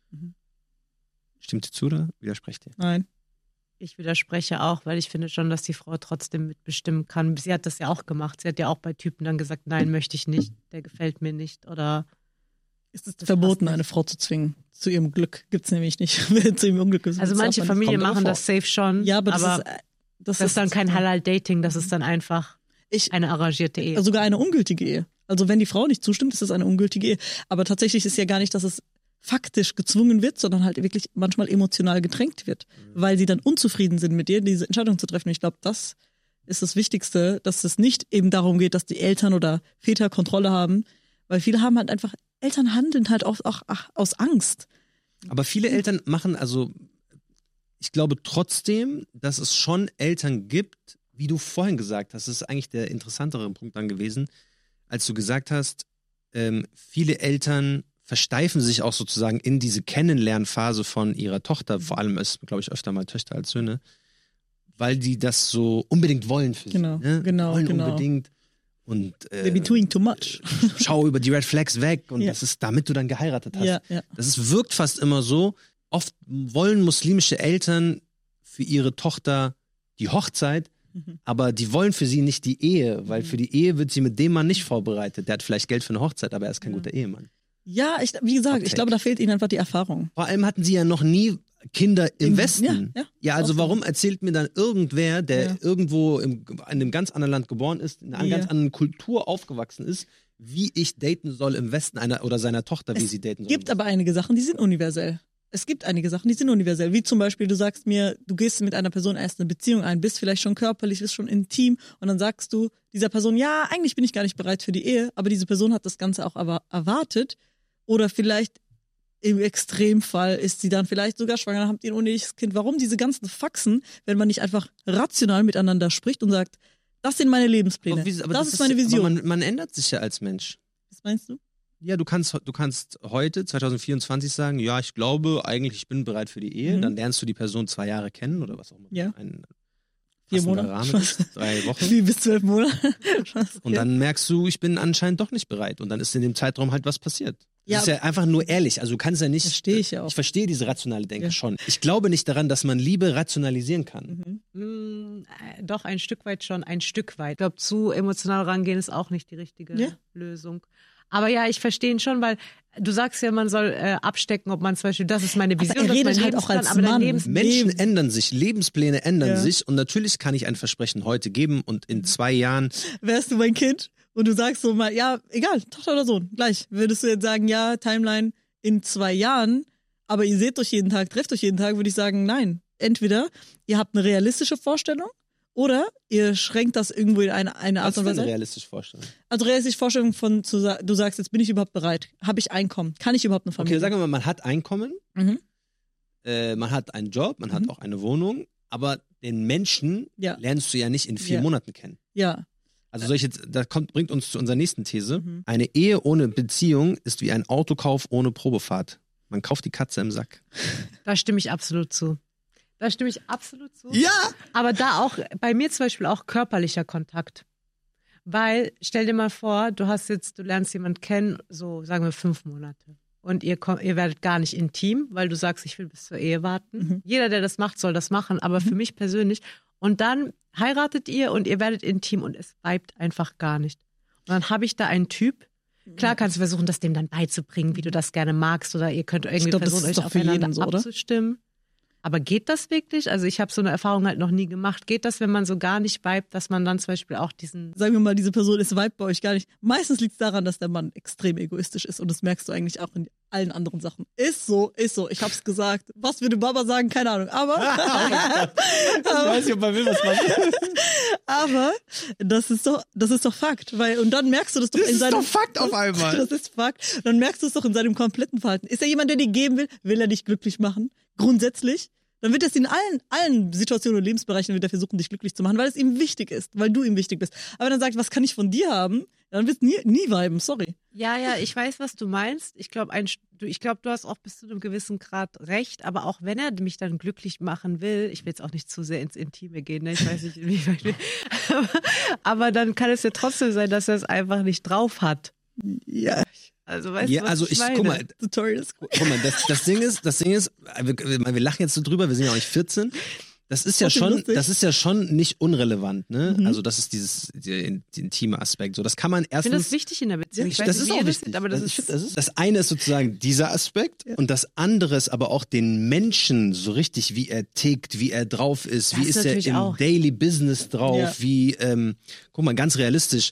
Stimmt ihr zu oder widersprecht ihr? Nein. Ich widerspreche auch, weil ich finde schon, dass die Frau trotzdem mitbestimmen kann. Sie hat das ja auch gemacht. Sie hat ja auch bei Typen dann gesagt, nein, möchte ich nicht, der gefällt mir nicht oder... Es ist verboten, eine Frau zu zwingen. Zu ihrem Glück gibt es nämlich nicht. Zu ihrem Unglück ist also manche Familien machen das safe schon. Ja, aber das ist dann kein Halal-Dating, das ist dann einfach eine arrangierte Ehe. Sogar eine ungültige Ehe. Also wenn die Frau nicht zustimmt, ist es eine ungültige Ehe. Aber tatsächlich ist ja gar nicht, dass es faktisch gezwungen wird, sondern halt wirklich manchmal emotional gedrängt wird, weil sie dann unzufrieden sind mit dir, diese Entscheidung zu treffen. Ich glaube, das ist das Wichtigste, dass es nicht eben darum geht, dass die Eltern oder Väter Kontrolle haben, weil viele haben halt einfach, Eltern handeln halt auch aus Angst. Aber viele Eltern machen, also ich glaube trotzdem, dass es schon Eltern gibt, wie du vorhin gesagt hast, das ist eigentlich der interessantere Punkt dann gewesen, als du gesagt hast, viele Eltern versteifen sich auch sozusagen in diese Kennenlernphase von ihrer Tochter, vor allem ist, glaube ich, öfter mal Töchter als Söhne, weil die das so unbedingt wollen für sie. Genau. Unbedingt. Und they're be doing too much. Schau über die Red Flags weg und das ist, damit du dann geheiratet hast. Das wirkt fast immer so. Oft wollen muslimische Eltern für ihre Tochter die Hochzeit, aber die wollen für sie nicht die Ehe, weil für die Ehe wird sie mit dem Mann nicht vorbereitet. Der hat vielleicht Geld für eine Hochzeit, aber er ist kein guter Ehemann. Ja, wie gesagt, ich glaube, da fehlt ihnen einfach die Erfahrung. Vor allem hatten sie ja noch nie Kinder im Westen. Ja, also warum erzählt mir dann irgendwer, der irgendwo in einem ganz anderen Land geboren ist, in einer ganz anderen Kultur aufgewachsen ist, wie ich daten soll im Westen oder seiner Tochter, wie sie daten soll? Es gibt aber einige Sachen, die sind universell. Wie zum Beispiel, du sagst mir, du gehst mit einer Person erst eine Beziehung ein, bist vielleicht schon körperlich, bist schon intim und dann sagst du dieser Person, ja, eigentlich bin ich gar nicht bereit für die Ehe, aber diese Person hat das Ganze auch aber erwartet oder vielleicht im Extremfall ist sie dann vielleicht sogar schwanger, dann habt ihr ein uneheliches Kind. Warum diese ganzen Faxen, wenn man nicht einfach rational miteinander spricht und sagt, das sind meine Lebenspläne, aber das ist meine Vision. Aber man ändert sich ja als Mensch. Was meinst du? Ja, du kannst heute, 2024, sagen, ja, ich glaube, eigentlich, ich bin bereit für die Ehe. Dann lernst du die Person 2 Jahre kennen oder was auch immer. Ja. 4 Monate. 3 Wochen. 4 bis 12 Monate. Und dann merkst du, ich bin anscheinend doch nicht bereit. Und dann ist in dem Zeitraum halt was passiert. Das ist ja einfach nur ehrlich. Also du kannst ja nicht. Verstehe ich ja auch. Ich verstehe diese rationale Denke schon. Ich glaube nicht daran, dass man Liebe rationalisieren kann. Doch, ein Stück weit schon, ein Stück weit. Ich glaube, zu emotional rangehen ist auch nicht die richtige Lösung. Aber ja, ich verstehe ihn schon, weil du sagst ja, man soll abstecken, ob man zum Beispiel, das ist meine Vision, aber er das ist mein redet halt auch als Lebensplan, aber Mann. Menschen ändern sich, Lebenspläne ändern Ja. sich und natürlich kann ich ein Versprechen heute geben und in 2 Jahren, Wärst du mein Kind und du sagst so mal, ja, egal, Tochter oder Sohn, gleich. Würdest du jetzt sagen, ja, Timeline in 2 Jahren, aber ihr seht euch jeden Tag, trefft euch jeden Tag, würde ich sagen, nein. Entweder ihr habt eine realistische Vorstellung oder ihr schränkt das irgendwo in eine Art was und für eine Weise. realistische Vorstellung? Also realistische Vorstellung von, du sagst, jetzt bin ich überhaupt bereit. Habe ich Einkommen? Kann ich überhaupt eine Familie? Okay, sagen wir mal, man hat Einkommen, Mhm. man hat einen Job, man hat auch eine Wohnung, aber den Menschen Ja. lernst du ja nicht in 4 Ja. Monaten kennen. Ja. Also bringt uns zu unserer nächsten These. Mhm. Eine Ehe ohne Beziehung ist wie ein Autokauf ohne Probefahrt. Man kauft die Katze im Sack. Da stimme ich absolut zu. Ja! Aber da auch, bei mir zum Beispiel auch körperlicher Kontakt. Weil, stell dir mal vor, du lernst jemanden kennen, so sagen wir 5 Monate. Und ihr werdet gar nicht intim, weil du sagst, ich will bis zur Ehe warten. Mhm. Jeder, der das macht, soll das machen. Aber für mich persönlich. Und dann heiratet ihr und ihr werdet intim und es vibet einfach gar nicht. Und dann habe ich da einen Typ. Klar kannst du versuchen, das dem dann beizubringen, wie du das gerne magst. Oder ihr könnt irgendwie glaub, das versuchen, ist euch doch für aufeinander jeden so, oder? abzustimmen. Aber geht das wirklich? Also ich habe so eine Erfahrung halt noch nie gemacht. Geht das, wenn man so gar nicht vibet, dass man dann zum Beispiel auch diesen... Sagen wir mal, diese Person ist vibe bei euch gar nicht. Meistens liegt es daran, dass der Mann extrem egoistisch ist und das merkst du eigentlich auch in allen anderen Sachen. Ist so. Ich hab's gesagt. Was würde Baba sagen? Keine Ahnung. Aber, Ich weiß nicht, ob man will, was machen. aber das ist doch Fakt. Und dann merkst du das doch Das in ist seinem... doch Fakt auf einmal. Das ist Fakt. Dann merkst du es doch in seinem kompletten Verhalten. Ist er jemand, der dir geben will? Will er dich glücklich machen? Grundsätzlich? Dann wird es in allen Situationen und Lebensbereichen wird er versuchen, dich glücklich zu machen, weil es ihm wichtig ist, weil du ihm wichtig bist. Aber dann sagt, was kann ich von dir haben? Dann wird es nie viben, sorry. Ja, ich weiß, was du meinst. Ich glaube, du hast auch bis zu einem gewissen Grad recht. Aber auch wenn er mich dann glücklich machen will, ich will jetzt auch nicht zu sehr ins Intime gehen, ne? Ich weiß nicht, inwieweit. Aber dann kann es ja trotzdem sein, dass er es einfach nicht drauf hat. Ja, Also weißt Ja, du, was also ich meine? guck mal, Tutorial ist gut. Guck mal, das Ding ist, wir lachen jetzt so drüber, wir sind ja auch nicht 14. Das ist ja Trotzdem lustig. das ist ja schon nicht unrelevant, ne? Also das ist der intime Aspekt. So, das kann man Ich finde das erstens. wichtig in der Beziehung. Ich weiß Das nicht, ist wie auch ihr das wichtig. seht, aber das ist Das eine ist sozusagen dieser Aspekt und das andere ist aber auch den Menschen so richtig, wie er tickt, wie er drauf ist, Das wie ist er natürlich im auch. Daily Business drauf, Ja. wie, guck mal, ganz realistisch,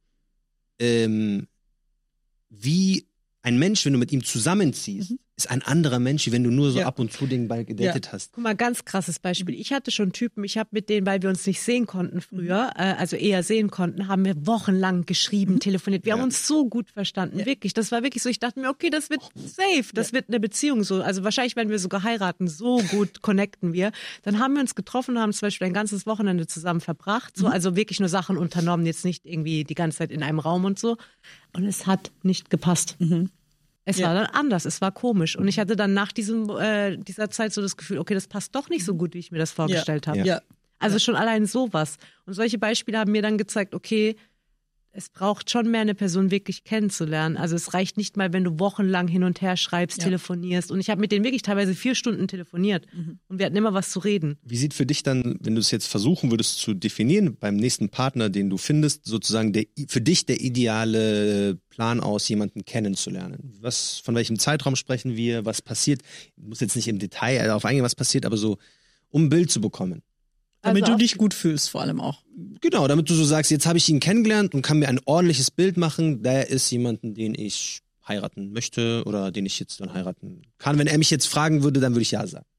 wie ein Mensch, wenn du mit ihm zusammenziehst, ist ein anderer Mensch, wie wenn du nur so Ja. ab und zu den Ball gedatet hast. Guck mal, ganz krasses Beispiel. Ich hatte schon Typen, ich habe mit denen, weil wir uns nicht sehen konnten früher, also eher sehen konnten, haben wir wochenlang geschrieben, telefoniert. Wir haben uns so gut verstanden, wirklich. Das war wirklich so, ich dachte mir, okay, das wird safe, das wird eine Beziehung so. Also wahrscheinlich, wenn wir sogar heiraten, so gut connecten wir. Dann haben wir uns getroffen, haben zum Beispiel ein ganzes Wochenende zusammen verbracht, so, also wirklich nur Sachen unternommen, jetzt nicht irgendwie die ganze Zeit in einem Raum und so. Und es hat nicht gepasst. Es war dann anders, es war komisch. Und ich hatte dann nach dieser Zeit so das Gefühl, okay, das passt doch nicht so gut, wie ich mir das vorgestellt habe. Ja. Also schon allein sowas. Und solche Beispiele haben mir dann gezeigt, okay, es braucht schon mehr, eine Person wirklich kennenzulernen. Also es reicht nicht mal, wenn du wochenlang hin und her schreibst, telefonierst. Und ich habe mit denen wirklich teilweise 4 Stunden telefoniert. Und wir hatten immer was zu reden. Wie sieht für dich dann, wenn du es jetzt versuchen würdest zu definieren, beim nächsten Partner, den du findest, sozusagen für dich der ideale Plan aus, jemanden kennenzulernen? Von welchem Zeitraum sprechen wir? Was passiert? Ich muss jetzt nicht im Detail darauf eingehen, was passiert, aber so, um ein Bild zu bekommen. Damit Also du auch- dich gut fühlst, vor allem auch. Genau, damit du so sagst, jetzt habe ich ihn kennengelernt und kann mir ein ordentliches Bild machen. Der ist jemanden, den ich heiraten möchte oder den ich jetzt dann heiraten kann. Wenn er mich jetzt fragen würde, dann würde ich ja sagen.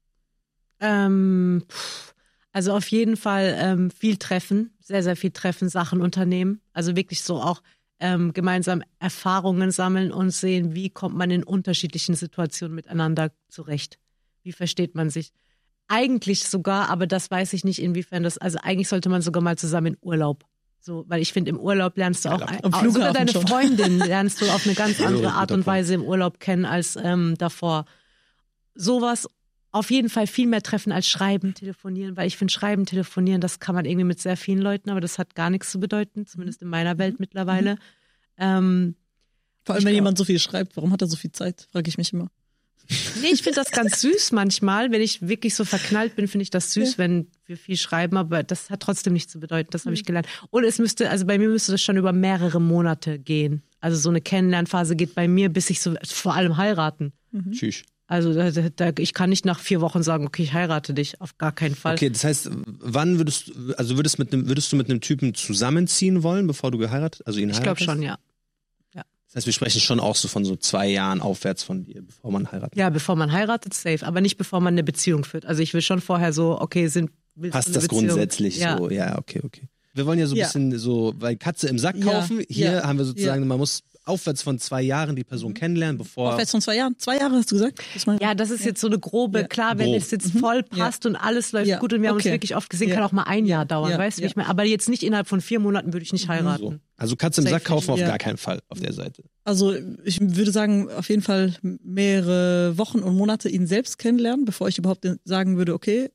Also auf jeden Fall viel treffen, sehr, sehr viel treffen, Sachen unternehmen. Also wirklich so auch gemeinsam Erfahrungen sammeln und sehen, wie kommt man in unterschiedlichen Situationen miteinander zurecht. Wie versteht man sich? Eigentlich sogar, aber das weiß ich nicht, inwiefern das, also eigentlich sollte man sogar mal zusammen in Urlaub. So, weil ich finde, im Urlaub lernst du auch, Am sogar Flughafen deine schon. Freundin lernst du auf eine ganz andere guter Art und Punkt. Weise im Urlaub kennen als davor. Sowas auf jeden Fall viel mehr treffen als schreiben, telefonieren, weil ich finde, schreiben, telefonieren, das kann man irgendwie mit sehr vielen Leuten, aber das hat gar nichts zu bedeuten, zumindest in meiner Welt mittlerweile. Vor allem, Ich wenn glaub- jemand so viel schreibt, warum hat er so viel Zeit, frage ich mich immer. Nee, ich finde das ganz süß manchmal. Wenn ich wirklich so verknallt bin, finde ich das süß, wenn wir viel schreiben, aber das hat trotzdem nichts zu bedeuten, das habe ich gelernt. Und es müsste, also bei mir müsste das schon über mehrere Monate gehen. Also so eine Kennenlernphase geht bei mir, bis ich so, vor allem heiraten. Tschüss. Also ich kann nicht nach 4 Wochen sagen, okay, ich heirate dich, auf gar keinen Fall. Okay, das heißt, wann würdest du mit einem Typen zusammenziehen wollen, bevor du geheiratet, also ihn heiratest? Ich glaube schon, ja. Das heißt, wir sprechen schon auch so von so 2 Jahren aufwärts von dir, bevor man heiratet. Ja, bevor man heiratet, safe, aber nicht bevor man eine Beziehung führt. Also ich will schon vorher so, okay, passt das Beziehung? grundsätzlich so? Ja, okay. Wir wollen ja so ein bisschen so, weil Katze im Sack kaufen. Hier haben wir sozusagen, man muss aufwärts von 2 Jahren die Person kennenlernen, bevor... Aufwärts von 2 Jahren? 2 Jahre hast du gesagt? Ja, das ist jetzt so eine grobe, klar, wenn es jetzt voll passt und alles läuft gut und wir haben uns wirklich oft gesehen, kann auch mal 1 Jahr dauern, weißt du, wie ich meine? Aber jetzt nicht innerhalb von 4 Monaten würde ich nicht heiraten. So. Also Katze im Sack kaufen auf gar keinen Fall auf der Seite. Also ich würde sagen, auf jeden Fall mehrere Wochen und Monate ihn selbst kennenlernen, bevor ich überhaupt sagen würde, okay,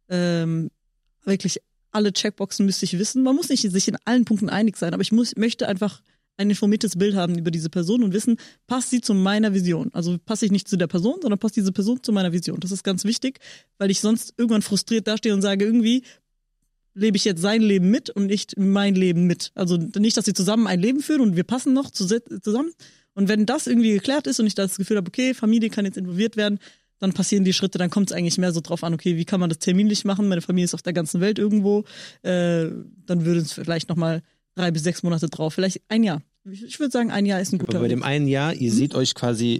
wirklich alle Checkboxen müsste ich wissen. Man muss nicht sich in allen Punkten einig sein, aber ich möchte einfach ein informiertes Bild haben über diese Person und wissen, passt sie zu meiner Vision. Also passe ich nicht zu der Person, sondern passt diese Person zu meiner Vision. Das ist ganz wichtig, weil ich sonst irgendwann frustriert dastehe und sage, irgendwie lebe ich jetzt sein Leben mit und nicht mein Leben mit. Also nicht, dass sie zusammen ein Leben führen und wir passen noch zusammen. Und wenn das irgendwie geklärt ist und ich das Gefühl habe, okay, Familie kann jetzt involviert werden, dann passieren die Schritte, dann kommt es eigentlich mehr so drauf an, okay, wie kann man das terminlich machen? Meine Familie ist auf der ganzen Welt irgendwo. Dann würde es vielleicht nochmal 3 bis 6 Monate drauf, vielleicht 1 Jahr. Ich würde sagen, 1 Jahr ist ein guter. Aber bei dem einen Jahr, ihr seht euch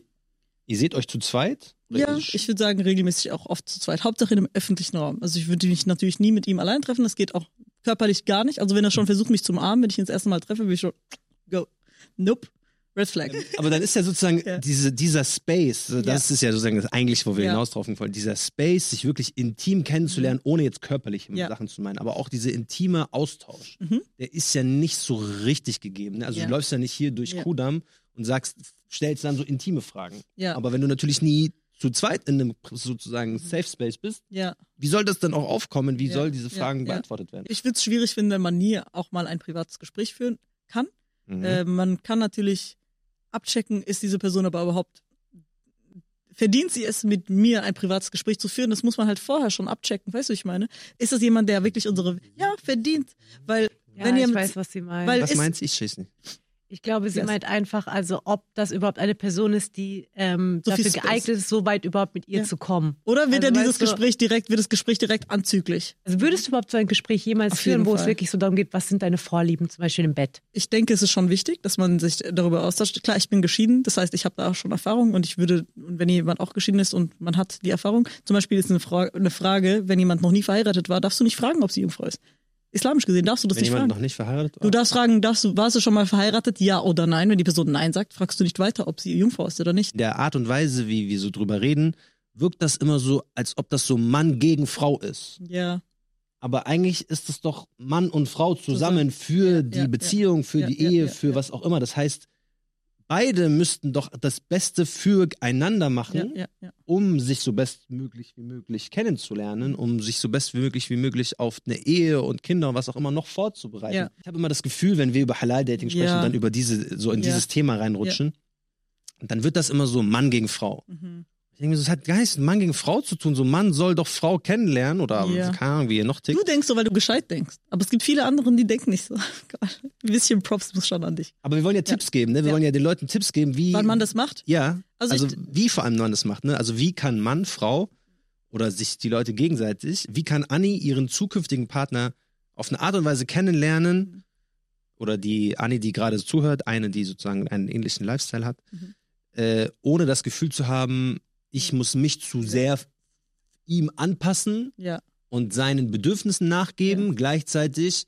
zu zweit? Ja, ich würde sagen, regelmäßig auch oft zu zweit. Hauptsache in einem öffentlichen Raum. Also ich würde mich natürlich nie mit ihm allein treffen, das geht auch körperlich gar nicht. Also wenn er schon versucht, mich zu umarmen, wenn ich ihn das erste Mal treffe, würde ich schon, go, nope. Red Flag. Aber dann ist ja sozusagen dieser Space, das ist ja sozusagen das eigentlich, wo wir hinaus drauf wollen, dieser Space, sich wirklich intim kennenzulernen, ohne jetzt körperliche Sachen zu meinen, aber auch dieser intime Austausch, der ist ja nicht so richtig gegeben. Ne? Also du läufst ja nicht hier durch Kudamm und stellst dann so intime Fragen. Ja. Aber wenn du natürlich nie zu zweit in einem sozusagen Safe Space bist, wie soll das dann auch aufkommen? Wie soll diese Fragen beantwortet werden? Ich würde es schwierig finden, wenn man nie auch mal ein privates Gespräch führen kann. Man kann natürlich abchecken, ist diese Person aber überhaupt, verdient sie es, mit mir ein privates Gespräch zu führen? Das muss man halt vorher schon abchecken, weißt du, was ich meine? Ist das jemand, der wirklich verdient? Weil, wenn ihr ich weiß, was sie meint. Was meinst du? Ich weiß nicht. Ich glaube, sie meint einfach, also ob das überhaupt eine Person ist, die dafür geeignet ist, so weit überhaupt mit ihr zu kommen. Oder wird das Gespräch direkt anzüglich? Also würdest du überhaupt so ein Gespräch jemals führen, wo es wirklich so darum geht, was sind deine Vorlieben, zum Beispiel im Bett? Ich denke, es ist schon wichtig, dass man sich darüber austauscht. Klar, ich bin geschieden, das heißt, ich habe da auch schon Erfahrung und wenn jemand auch geschieden ist und man hat die Erfahrung, zum Beispiel ist eine Frage, wenn jemand noch nie verheiratet war, darfst du nicht fragen, ob sie Jungfrau ist. Islamisch gesehen darfst du das nicht fragen. Wenn jemand noch nicht verheiratet war? Du darfst fragen, warst du schon mal verheiratet, ja oder nein? Wenn die Person nein sagt, fragst du nicht weiter, ob sie Jungfrau ist oder nicht. In der Art und Weise, wie wir so drüber reden, wirkt das immer so, als ob das so Mann gegen Frau ist. Ja. Aber eigentlich ist es doch Mann und Frau zusammen für die Beziehung, für die Ehe, für was auch immer. Das heißt, beide müssten doch das Beste füreinander machen, um sich so bestmöglich wie möglich kennenzulernen, um sich so bestmöglich wie möglich auf eine Ehe und Kinder und was auch immer noch vorzubereiten. Ja. Ich habe immer das Gefühl, wenn wir über Halal-Dating sprechen, dann über dieses Thema reinrutschen, dann wird das immer so Mann gegen Frau. Ich denke mir, das hat gar nichts mit Mann gegen Frau zu tun. So Mann soll doch Frau kennenlernen oder keine Ahnung, wie ihr noch tickt. Du denkst so, weil du gescheit denkst. Aber es gibt viele andere, die denken nicht so. Ein bisschen Props muss schon an dich. Aber wir wollen ja Tipps geben, ne? Wir wollen ja den Leuten Tipps geben, wie... Wann man das macht? Ja, also wie vor allem man das macht, ne? Also wie kann Mann, Frau oder sich die Leute gegenseitig, wie kann Anni ihren zukünftigen Partner auf eine Art und Weise kennenlernen oder die Anni, die gerade zuhört, eine, die sozusagen einen ähnlichen Lifestyle hat, ohne das Gefühl zu haben, ich muss mich zu sehr ihm anpassen und seinen Bedürfnissen nachgeben. Gleichzeitig,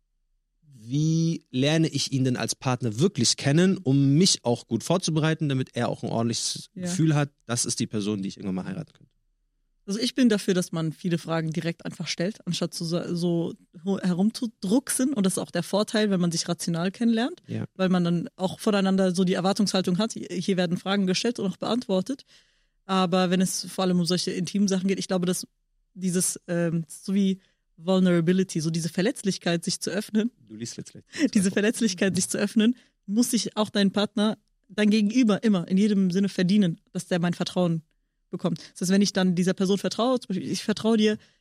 wie lerne ich ihn denn als Partner wirklich kennen, um mich auch gut vorzubereiten, damit er auch ein ordentliches Gefühl hat, das ist die Person, die ich irgendwann mal heiraten könnte. Also ich bin dafür, dass man viele Fragen direkt einfach stellt, anstatt so herumzudrucksen. Und das ist auch der Vorteil, wenn man sich rational kennenlernt, weil man dann auch voneinander so die Erwartungshaltung hat. Hier werden Fragen gestellt und auch beantwortet. Aber wenn es vor allem um solche intimen Sachen geht, ich glaube, dass dieses, so wie Vulnerability, so diese Verletzlichkeit, sich zu öffnen. Du liest jetzt gleich. Diese Verletzlichkeit, sich zu öffnen, muss sich auch dein Partner, dein Gegenüber immer in jedem Sinne verdienen, dass der mein Vertrauen bekommt. Das heißt, wenn ich dann dieser Person vertraue, zum Beispiel, ich vertraue dir,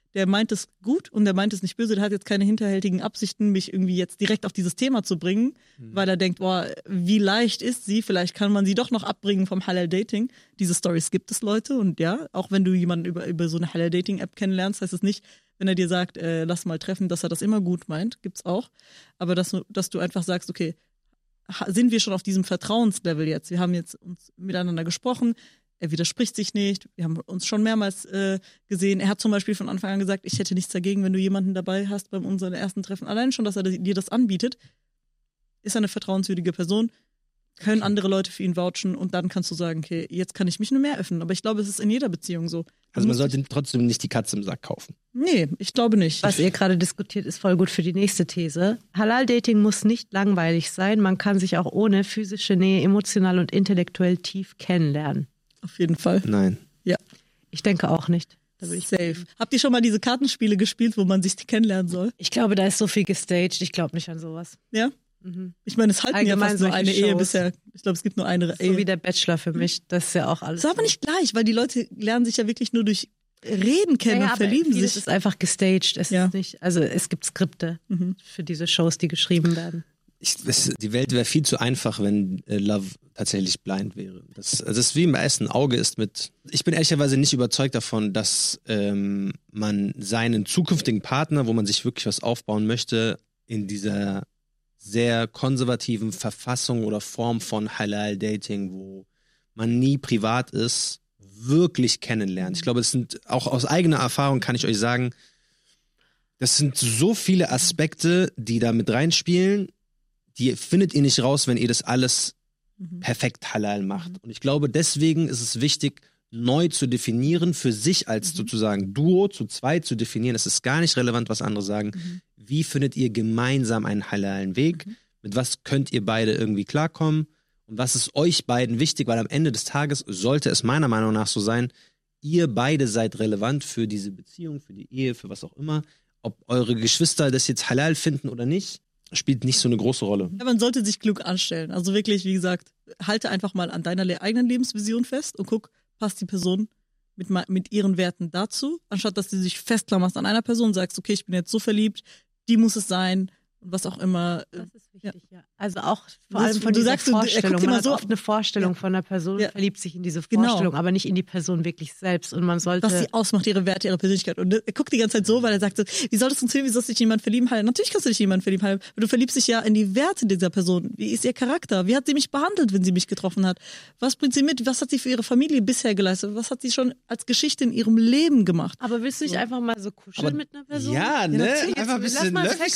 der meint es gut und der meint es nicht böse, der hat jetzt keine hinterhältigen Absichten, mich irgendwie jetzt direkt auf dieses Thema zu bringen, weil er denkt, boah, wie leicht ist sie, vielleicht kann man sie doch noch abbringen vom Halal-Dating. Diese Stories gibt es, Leute, und ja, auch wenn du jemanden über so eine Halal-Dating-App kennenlernst, heißt es nicht, wenn er dir sagt, lass mal treffen, dass er das immer gut meint, gibt's auch, aber dass du einfach sagst, okay, sind wir schon auf diesem Vertrauenslevel jetzt? Wir haben jetzt uns miteinander gesprochen, er widerspricht sich nicht, wir haben uns schon mehrmals gesehen. Er hat zum Beispiel von Anfang an gesagt, ich hätte nichts dagegen, wenn du jemanden dabei hast bei unserem ersten Treffen. Allein schon, dass er dir das anbietet, ist er eine vertrauenswürdige Person, können andere Leute für ihn vouchen und dann kannst du sagen, okay, jetzt kann ich mich nur mehr öffnen. Aber ich glaube, es ist in jeder Beziehung so. Also man sollte trotzdem nicht die Katze im Sack kaufen. Nee, ich glaube nicht. Was ihr gerade diskutiert, ist voll gut für die nächste These. Halal-Dating muss nicht langweilig sein. Man kann sich auch ohne physische Nähe emotional und intellektuell tief kennenlernen. Auf jeden Fall. Nein. Ja. Ich denke auch nicht. Da bin ich safe. Habt ihr schon mal diese Kartenspiele gespielt, wo man sich kennenlernen soll? Ich glaube, da ist so viel gestaged. Ich glaube nicht an sowas. Ja? Mhm. Ich meine, es halten Allgemein ja fast nur eine solche Ehe Shows. bisher. Ich glaube, es gibt nur eine Ehe. So wie der Bachelor für mich. Das ist ja auch alles. Das ist aber nicht gleich, weil die Leute lernen sich ja wirklich nur durch Reden kennen und verlieben sich. Es sich. ist einfach gestaged. Es ist nicht, also es gibt Skripte für diese Shows, die geschrieben werden. Die Welt wäre viel zu einfach, wenn Love tatsächlich blind wäre. Das ist wie im ersten Auge ist mit. Ich bin ehrlicherweise nicht überzeugt davon, dass man seinen zukünftigen Partner, wo man sich wirklich was aufbauen möchte, in dieser sehr konservativen Verfassung oder Form von Halal-Dating, wo man nie privat ist, wirklich kennenlernt. Ich glaube, das sind auch aus eigener Erfahrung kann ich euch sagen, das sind so viele Aspekte, die da mit reinspielen. Die findet ihr nicht raus, wenn ihr das alles perfekt halal macht. Und ich glaube, deswegen ist es wichtig, neu zu definieren, für sich als sozusagen Duo, zu zweit zu definieren. Es ist gar nicht relevant, was andere sagen. Wie findet ihr gemeinsam einen halalen Weg? Mit was könnt ihr beide irgendwie klarkommen? Und was ist euch beiden wichtig? Weil am Ende des Tages sollte es meiner Meinung nach so sein, ihr beide seid relevant für diese Beziehung, für die Ehe, für was auch immer. Ob eure Geschwister das jetzt halal finden oder nicht, spielt nicht so eine große Rolle. Ja, man sollte sich klug anstellen. Also wirklich, wie gesagt, halte einfach mal an deiner eigenen Lebensvision fest und guck, passt die Person mit ihren Werten dazu, anstatt dass du dich festklammerst an einer Person und sagst, okay, ich bin jetzt so verliebt, die muss es sein und was auch immer. Das ist wichtig, ja. Also auch vor allem von dieser Vorstellung. Man hat oft eine Vorstellung von einer Person, verliebt sich in diese Vorstellung, aber nicht in die Person wirklich selbst. Und man sollte... Was sie ausmacht, ihre Werte, ihre Persönlichkeit. Und er guckt die ganze Zeit so, weil er sagt so, wie soll das funktionieren, wie sollst du dich in jemanden verlieben? Natürlich kannst du dich in jemanden verlieben. Aber du verliebst dich ja in die Werte dieser Person. Wie ist ihr Charakter? Wie hat sie mich behandelt, wenn sie mich getroffen hat? Was bringt sie mit? Was hat sie für ihre Familie bisher geleistet? Was hat sie schon als Geschichte in ihrem Leben gemacht? Aber willst du nicht einfach mal so kuscheln mit einer Person? Ja, ne? Einfach ein bisschen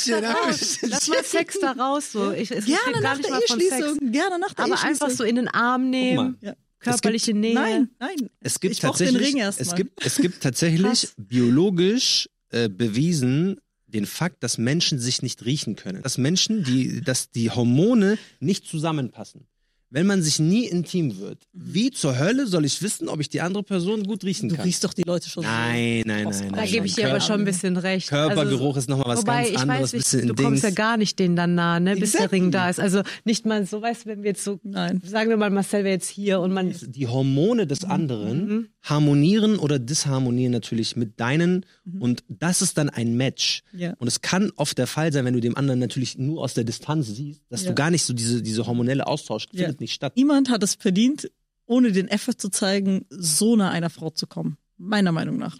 Lass mal Sex da raus. So. Es Gerne geht gar nach nicht der mal von Sex. Gerne nach der Aber Eheschließung. einfach so in den Arm nehmen, körperliche Nähe. Nein. Es gibt ich brauch den Ring erstmal. Es gibt tatsächlich biologisch bewiesen den Fakt, dass Menschen sich nicht riechen können. Dass dass die Hormone nicht zusammenpassen. Wenn man sich nie intim wird, wie zur Hölle soll ich wissen, ob ich die andere Person gut riechen kann? Du riechst doch die Leute schon Nein. Da gebe ich dir aber schon ein bisschen recht. Körpergeruch ist nochmal was ganz anderes. Du kommst ja gar nicht denen dann nah, ne, bis der Ring da ist. Also nicht mal so, weißt du, wenn wir jetzt so, sagen wir mal, Marcel wäre jetzt hier und man... Die Hormone des anderen harmonieren oder disharmonieren natürlich mit deinen und das ist dann ein Match. Ja. Und es kann oft der Fall sein, wenn du dem anderen natürlich nur aus der Distanz siehst, dass du gar nicht so diese hormonelle Austausch findet nicht statt. Niemand hat es verdient, ohne den Effort zu zeigen, so nah einer Frau zu kommen. Meiner Meinung nach.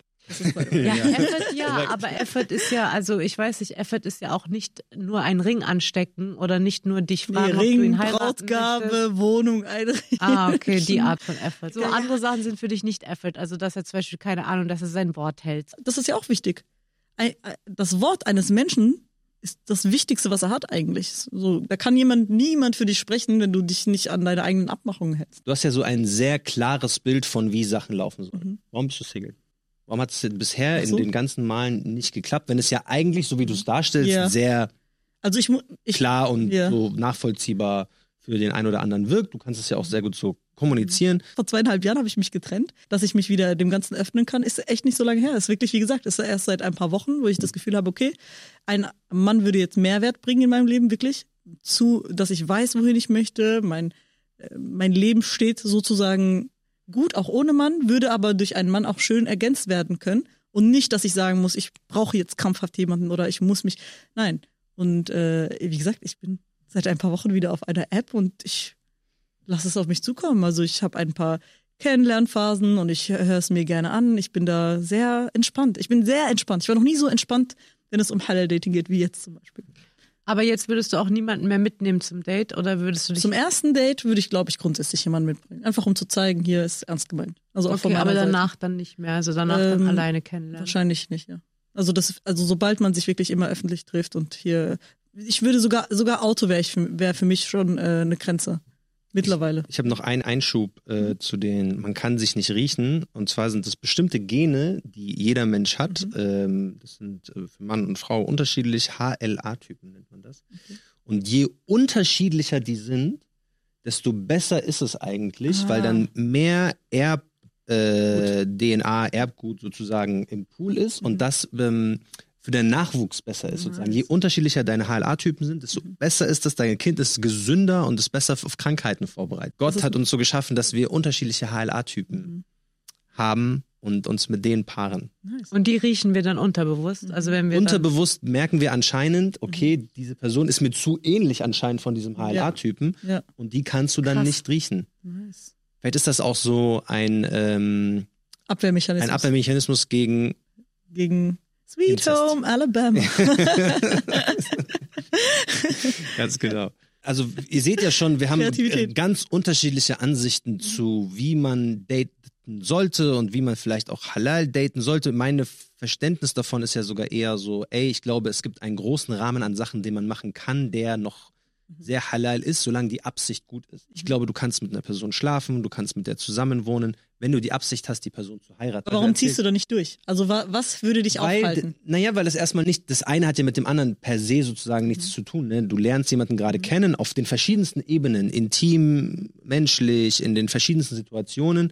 Aber Effort ist ja, also ich weiß nicht, Effort ist ja auch nicht nur ein Ring anstecken oder nicht nur dich fragen, ob du ihn heiraten Brautgabe, möchtest. Wohnung einrichten. Okay, die Art von Effort. So andere Sachen sind für dich nicht Effort. Also dass er zum Beispiel, keine Ahnung, dass er sein Wort hält. Das ist ja auch wichtig. Das Wort eines Menschen ist das Wichtigste, was er hat eigentlich. So, da kann niemand für dich sprechen, wenn du dich nicht an deine eigenen Abmachungen hältst. Du hast ja so ein sehr klares Bild von, wie Sachen laufen sollen. Warum bist du Single? Warum hat es bisher in den ganzen Malen nicht geklappt, wenn es ja eigentlich, so wie du es darstellst, sehr klar und so nachvollziehbar für den einen oder anderen wirkt. Du kannst es ja auch sehr gut so kommunizieren. Vor 2,5 Jahren habe ich mich getrennt. Dass ich mich wieder dem Ganzen öffnen kann, ist echt nicht so lange her. Ist wirklich, wie gesagt, ist erst seit ein paar Wochen, wo ich das Gefühl habe, okay, ein Mann würde jetzt Mehrwert bringen in meinem Leben, wirklich. Dass ich weiß, wohin ich möchte. Mein Leben steht sozusagen gut, auch ohne Mann, würde aber durch einen Mann auch schön ergänzt werden können. Und nicht, dass ich sagen muss, ich brauche jetzt krampfhaft jemanden oder ich muss mich, nein. Und wie gesagt, ich bin seit ein paar Wochen wieder auf einer App und ich lasse es auf mich zukommen. Also ich habe ein paar Kennenlernphasen und ich höre es mir gerne an. Ich bin da sehr entspannt. Ich bin sehr entspannt. Ich war noch nie so entspannt, wenn es um Halal-Dating geht, wie jetzt zum Beispiel. Aber jetzt würdest du auch niemanden mehr mitnehmen zum Date oder würdest du dich... Zum ersten Date würde ich, glaube ich, grundsätzlich jemanden mitbringen. Einfach um zu zeigen, hier ist ernst gemeint. Also auch von Okay, meiner aber Seite. danach dann nicht mehr, also danach dann alleine kennenlernen. Wahrscheinlich nicht, ja. Also sobald man sich wirklich immer öffentlich trifft und hier, ich würde sogar Auto wäre für mich schon eine Grenze. Mittlerweile. Ich habe noch einen Einschub zu den, man kann sich nicht riechen. Und zwar sind das bestimmte Gene, die jeder Mensch hat. Das sind für Mann und Frau unterschiedlich. HLA-Typen nennt man das. Okay. Und je unterschiedlicher die sind, desto besser ist es eigentlich, weil dann mehr DNA, Erbgut sozusagen im Pool ist und das für den Nachwuchs besser ist sozusagen. Je unterschiedlicher deine HLA-Typen sind, desto besser ist das, dein Kind ist gesünder und ist besser auf Krankheiten vorbereitet. Gott hat uns so geschaffen, dass wir unterschiedliche HLA-Typen haben und uns mit denen paaren. Nice. Und die riechen wir dann unterbewusst? Also wenn wir unterbewusst merken wir anscheinend, okay, diese Person ist mir zu ähnlich anscheinend von diesem HLA-Typen und die kannst du dann nicht riechen. Nice. Vielleicht ist das auch so ein Abwehrmechanismus gegen Sweet Incest. Home Alabama. Ganz genau. Also ihr seht ja schon, wir haben ganz unterschiedliche Ansichten zu, wie man daten sollte und wie man vielleicht auch halal daten sollte. Mein Verständnis davon ist ja sogar eher so, ich glaube, es gibt einen großen Rahmen an Sachen, den man machen kann, der noch sehr halal ist, solange die Absicht gut ist. Ich glaube, du kannst mit einer Person schlafen, du kannst mit der zusammenwohnen, wenn du die Absicht hast, die Person zu heiraten. Aber warum ziehst du da nicht durch? Also was würde dich aufhalten? Naja, weil das erstmal nicht, das eine hat ja mit dem anderen per se sozusagen nichts zu tun. Ne? Du lernst jemanden gerade kennen auf den verschiedensten Ebenen, intim, menschlich, in den verschiedensten Situationen.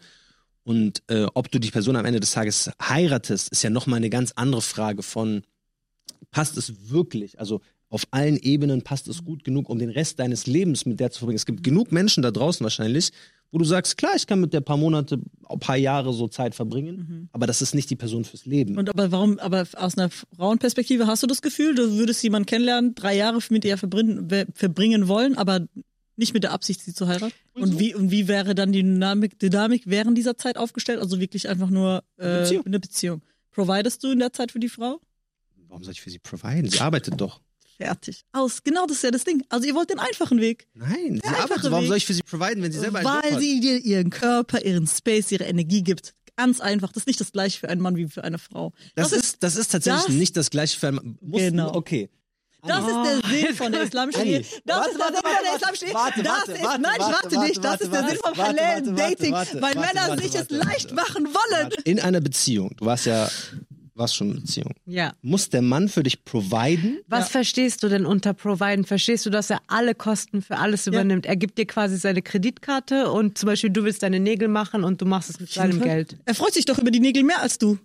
Und ob du die Person am Ende des Tages heiratest, ist ja nochmal eine ganz andere Frage von, passt es wirklich? Also auf allen Ebenen passt es gut genug, um den Rest deines Lebens mit der zu verbringen. Es gibt genug Menschen da draußen wahrscheinlich, wo du sagst, klar, ich kann mit der paar Monate, ein paar Jahre so Zeit verbringen, aber das ist nicht die Person fürs Leben. Und aber aus einer Frauenperspektive hast du das Gefühl, du würdest jemanden kennenlernen, 3 Jahre mit ihr verbringen wollen, aber nicht mit der Absicht, sie zu heiraten? Und wie wäre dann die Dynamik während dieser Zeit aufgestellt? Also wirklich einfach nur eine Beziehung. Providest du in der Zeit für die Frau? Warum soll ich für sie providen? Sie arbeitet doch. Fertig. Aus. Genau, das ist ja das Ding. Also ihr wollt den einfachen Weg. Nein, sie arbeitet. Warum soll ich für sie providen, wenn sie selber einen Job hat? Weil sie dir ihren Körper, ihren Space, ihre Energie gibt. Ganz einfach. Das ist nicht das Gleiche für einen Mann wie für eine Frau. Das ist tatsächlich nicht das Gleiche für einen Mann. Genau. Okay. Das ist der Sinn von der islamischen Ehe. Das ist der Sinn von der islamischen Ehe. Nein, ich warte nicht. Das ist der Sinn vom halalen Dating, weil Männer sich es leicht machen wollen. In einer Beziehung, du warst schon in einer Beziehung. Ja. Muss der Mann für dich providen? Was verstehst du denn unter providen? Verstehst du, dass er alle Kosten für alles übernimmt? Er gibt dir quasi seine Kreditkarte und zum Beispiel du willst deine Nägel machen und du machst es mit seinem Geld. Er freut sich doch über die Nägel mehr als du.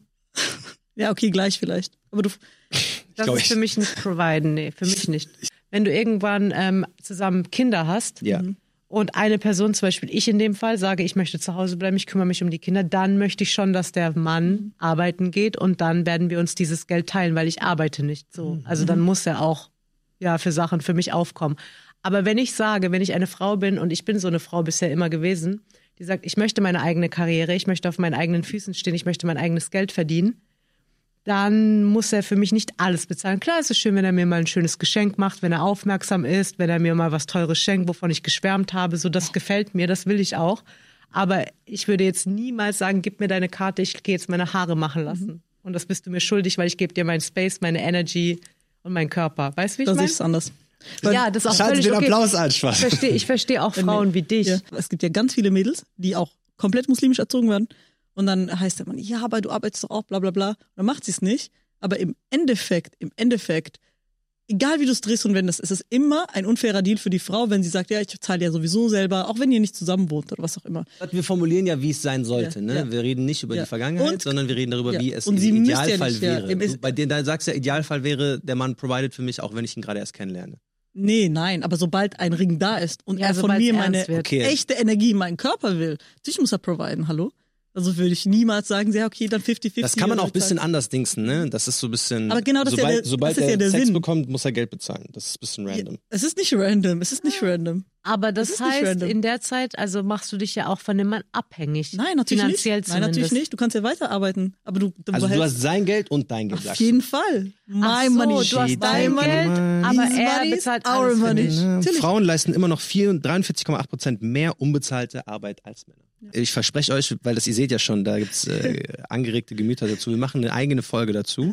Ja, okay, gleich vielleicht. Aber du... Das ist für mich nicht providen, nee, für mich nicht. Wenn du irgendwann zusammen Kinder hast und eine Person, zum Beispiel ich in dem Fall, sage, ich möchte zu Hause bleiben, ich kümmere mich um die Kinder, dann möchte ich schon, dass der Mann arbeiten geht und dann werden wir uns dieses Geld teilen, weil ich arbeite nicht so. Also dann muss er auch für Sachen für mich aufkommen. Aber wenn ich eine Frau bin und ich bin so eine Frau bisher immer gewesen, die sagt, ich möchte meine eigene Karriere, ich möchte auf meinen eigenen Füßen stehen, ich möchte mein eigenes Geld verdienen, dann muss er für mich nicht alles bezahlen. Klar, es ist schön, wenn er mir mal ein schönes Geschenk macht, wenn er aufmerksam ist, wenn er mir mal was Teures schenkt, wovon ich geschwärmt habe. So, das gefällt mir, das will ich auch. Aber ich würde jetzt niemals sagen, gib mir deine Karte, ich gehe jetzt meine Haare machen lassen. Und das bist du mir schuldig, weil ich gebe dir meinen Space, meine Energy und meinen Körper. Weißt du, wie ich meine? Das ist anders. Ja, das ist auch Schalten völlig den okay. Applaus an, Spaß. Ich verstehe auch Frauen wie dich. Ja. Es gibt ja ganz viele Mädels, die auch komplett muslimisch erzogen werden. Und dann heißt der Mann, ja, aber du arbeitest doch auch, bla bla bla. Und dann macht sie es nicht. Aber im Endeffekt, egal wie du es drehst und wendest, ist es immer ein unfairer Deal für die Frau, wenn sie sagt, ja, ich zahle ja sowieso selber, auch wenn ihr nicht zusammen wohnt oder was auch immer. Wir formulieren ja, wie es sein sollte. Ne? Ja. Wir reden nicht über die Vergangenheit, sondern wir reden darüber, wie es im Idealfall wäre. Du, bei dir, da sagst du ja, Idealfall wäre, der Mann provided für mich, auch wenn ich ihn gerade erst kennenlerne. Nee, nein, aber sobald ein Ring da ist und er von mir meine echte Energie in meinen Körper will, natürlich muss er providen, hallo? Also würde ich niemals sagen, ja, okay, dann 50-50. Das kann man auch ein bisschen anders dingsen, ne? Das ist so ein bisschen. Aber genau das sobald das ist er der Sex Sinn. bekommt, muss er Geld bezahlen. Das ist ein bisschen random. Es ist nicht random. Aber das ist nicht heißt, random. in der Zeit, also machst du dich ja auch von dem Mann abhängig. Nein, natürlich finanziell nicht. Nein, natürlich nicht. Du kannst ja weiterarbeiten. Aber du Also du behältst- hast sein Geld und dein Geld. auf jeden Fall. Ach My so, money. du hast My dein money. Geld, aber His er money is bezahlt our alles für money. dich. Natürlich. Frauen leisten immer noch 43,8% mehr unbezahlte Arbeit als Männer. Ich verspreche euch, weil das ihr seht ja schon, da gibt's angeregte Gemüter dazu. Wir machen eine eigene Folge dazu.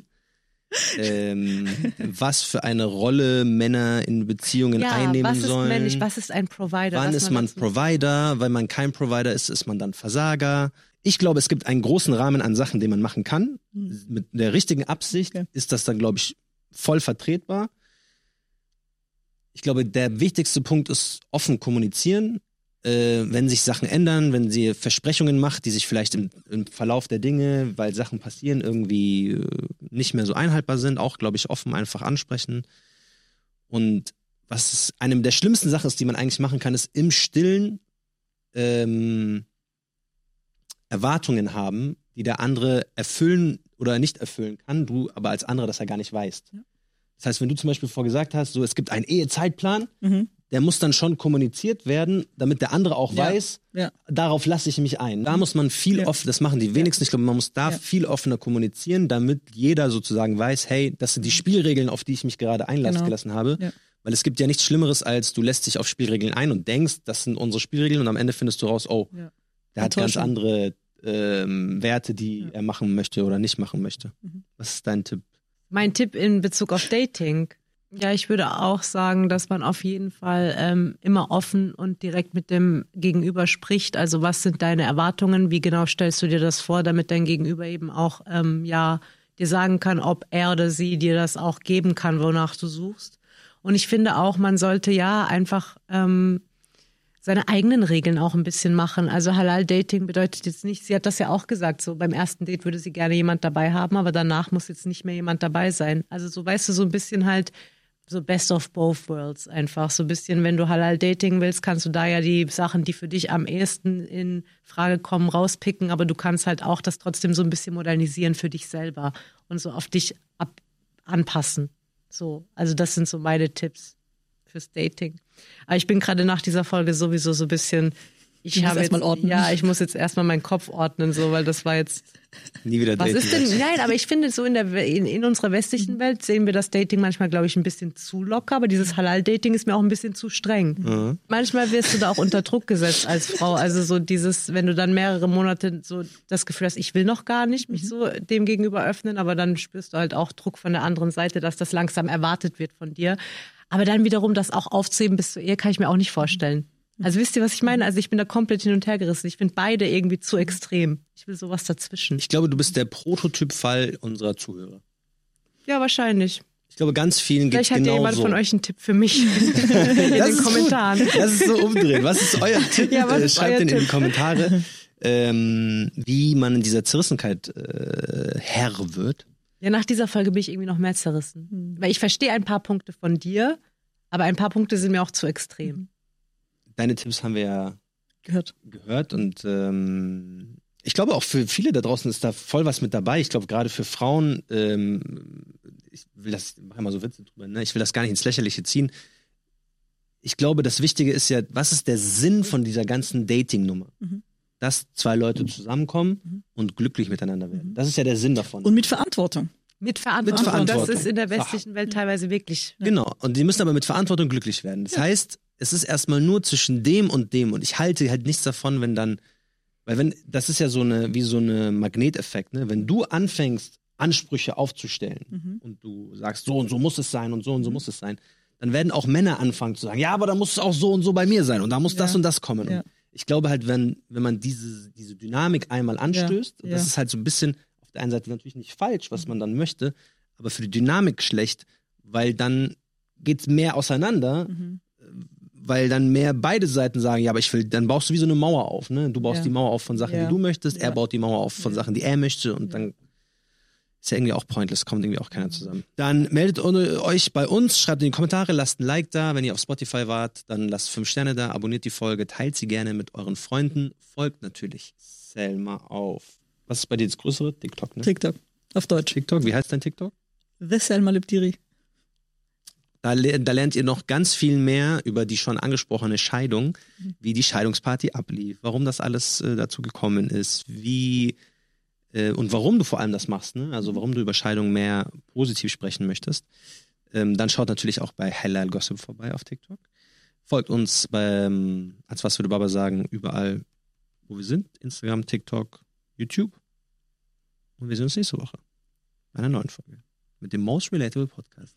Was für eine Rolle Männer in Beziehungen einnehmen was ist sollen. männlich, was ist ein Provider? Wann was ist man dazu- Provider? Weil man kein Provider ist, ist man dann Versager. Ich glaube, es gibt einen großen Rahmen an Sachen, den man machen kann. Mit der richtigen Absicht ist das dann, glaube ich, voll vertretbar. Ich glaube, der wichtigste Punkt ist offen kommunizieren. Wenn sich Sachen ändern, wenn sie Versprechungen macht, die sich vielleicht im Verlauf der Dinge, weil Sachen passieren, irgendwie nicht mehr so einhaltbar sind, auch, glaube ich, offen einfach ansprechen. Und was eine der schlimmsten Sachen ist, die man eigentlich machen kann, ist im Stillen Erwartungen haben, die der andere erfüllen oder nicht erfüllen kann, du aber als anderer das ja gar nicht weißt. Ja. Das heißt, wenn du zum Beispiel vorgesagt hast, so es gibt einen Ehezeitplan, Mhm. der muss dann schon kommuniziert werden, damit der andere auch weiß, Ja. darauf lasse ich mich ein. Da muss man viel offener, das machen die wenigsten, ich glaube, man muss da viel offener kommunizieren, damit jeder sozusagen weiß, hey, das sind die Spielregeln, auf die ich mich gerade gelassen habe. Ja. Weil es gibt ja nichts Schlimmeres, als du lässt dich auf Spielregeln ein und denkst, das sind unsere Spielregeln und am Ende findest du raus, oh, Ja. der hat ganz Enttäuschung. andere Werte, die er machen möchte oder nicht machen möchte. Was ist dein Tipp? Mein Tipp in Bezug auf Dating. Ja, ich würde auch sagen, dass man auf jeden Fall immer offen und direkt mit dem Gegenüber spricht. Also was sind deine Erwartungen? Wie genau stellst du dir das vor, damit dein Gegenüber eben auch dir sagen kann, ob er oder sie dir das auch geben kann, wonach du suchst. Und ich finde auch, man sollte ja einfach seine eigenen Regeln auch ein bisschen machen. Also Halal-Dating bedeutet jetzt nicht, sie hat das ja auch gesagt, so beim ersten Date würde sie gerne jemand dabei haben, aber danach muss jetzt nicht mehr jemand dabei sein. Also so, weißt du, so ein bisschen halt so best of both worlds einfach. So ein bisschen, wenn du Halal-Dating willst, kannst du da ja die Sachen, die für dich am ehesten in Frage kommen, rauspicken, aber du kannst halt auch das trotzdem so ein bisschen modernisieren für dich selber und so auf dich anpassen. So, also das sind so meine Tipps fürs Dating. Aber ich bin gerade nach dieser Folge sowieso so ein bisschen, ich muss jetzt erstmal meinen Kopf ordnen, so, weil das war jetzt. Nie wieder Was daten. ist denn? Nein, aber ich finde, so in unserer westlichen Welt sehen wir das Dating manchmal, glaube ich, ein bisschen zu locker, aber dieses Halal-Dating ist mir auch ein bisschen zu streng. Mhm. Manchmal wirst du da auch unter Druck gesetzt als Frau. Also so dieses, wenn du dann mehrere Monate so das Gefühl hast, ich will noch gar nicht mich so dem gegenüber öffnen, aber dann spürst du halt auch Druck von der anderen Seite, dass das langsam erwartet wird von dir. Aber dann wiederum das auch aufzuheben bis zur Ehe, kann ich mir auch nicht vorstellen. Also wisst ihr, was ich meine? Also ich bin da komplett hin und her gerissen. Ich finde beide irgendwie zu extrem. Ich will sowas dazwischen. Ich glaube, du bist der Prototypfall unserer Zuhörer. Ja, wahrscheinlich. Ich glaube, ganz vielen geht Vielleicht hat ja genau jemand so. von euch einen Tipp für mich in den Kommentaren. Gut. Das ist so umdrehen. Was ist euer Tipp? Ja, was ist Schreibt euer den in die Tipp? Kommentare, wie man in dieser Zerrissenheit Herr wird. Ja, nach dieser Folge bin ich irgendwie noch mehr zerrissen. Weil ich verstehe ein paar Punkte von dir, aber ein paar Punkte sind mir auch zu extrem. Deine Tipps haben wir ja Gehört. und ich glaube auch für viele da draußen ist da voll was mit dabei. Ich glaube gerade für Frauen, ich mache immer so Witze drüber, ne? Ich will das gar nicht ins Lächerliche ziehen. Ich glaube, das Wichtige ist ja, was ist der Sinn von dieser ganzen Dating-Nummer? Dass zwei Leute zusammenkommen und glücklich miteinander werden. Das ist ja der Sinn davon. Und mit Verantwortung. Mit Verantwortung. Verantwortung. Das ist in der westlichen Welt teilweise wirklich. Genau. Und die müssen aber mit Verantwortung glücklich werden. Das heißt, es ist erstmal nur zwischen dem und dem. Und ich halte halt nichts davon, das ist ja wie so eine Magneteffekt, ne? Wenn du anfängst, Ansprüche aufzustellen und du sagst, so und so muss es sein und so muss es sein, dann werden auch Männer anfangen zu sagen, ja, aber da muss es auch so und so bei mir sein und da muss das und das kommen. Ja. Und ich glaube halt, wenn man diese Dynamik einmal anstößt, und das ist halt so ein bisschen auf der einen Seite natürlich nicht falsch, was man dann möchte, aber für die Dynamik schlecht, weil dann geht's mehr auseinander, weil dann mehr beide Seiten sagen, ja, aber dann baust du wie so eine Mauer auf, ne? Du baust die Mauer auf von Sachen, die du möchtest, er baut die Mauer auf von Sachen, die er möchte und dann Ist ja irgendwie auch pointless, kommt irgendwie auch keiner zusammen. Dann meldet euch bei uns, schreibt in die Kommentare, lasst ein Like da. Wenn ihr auf Spotify wart, dann lasst 5 Sterne da, abonniert die Folge, teilt sie gerne mit euren Freunden. Folgt natürlich Selma auf. Was ist bei dir das größere? TikTok, ne? TikTok, auf Deutsch. TikTok, wie heißt dein TikTok? Selma Lipdiri. Da lernt ihr noch ganz viel mehr über die schon angesprochene Scheidung, wie die Scheidungsparty ablief, warum das alles dazu gekommen ist, wie und warum du vor allem das machst, ne? Also warum du über Scheidung mehr positiv sprechen möchtest. Dann schaut natürlich auch bei Halal Gossip vorbei auf TikTok. Folgt uns beim, als was würde Baba sagen, überall, wo wir sind. Instagram, TikTok, YouTube. Und wir sehen uns nächste Woche bei einer neuen Folge. Mit dem Most Relatable Podcast.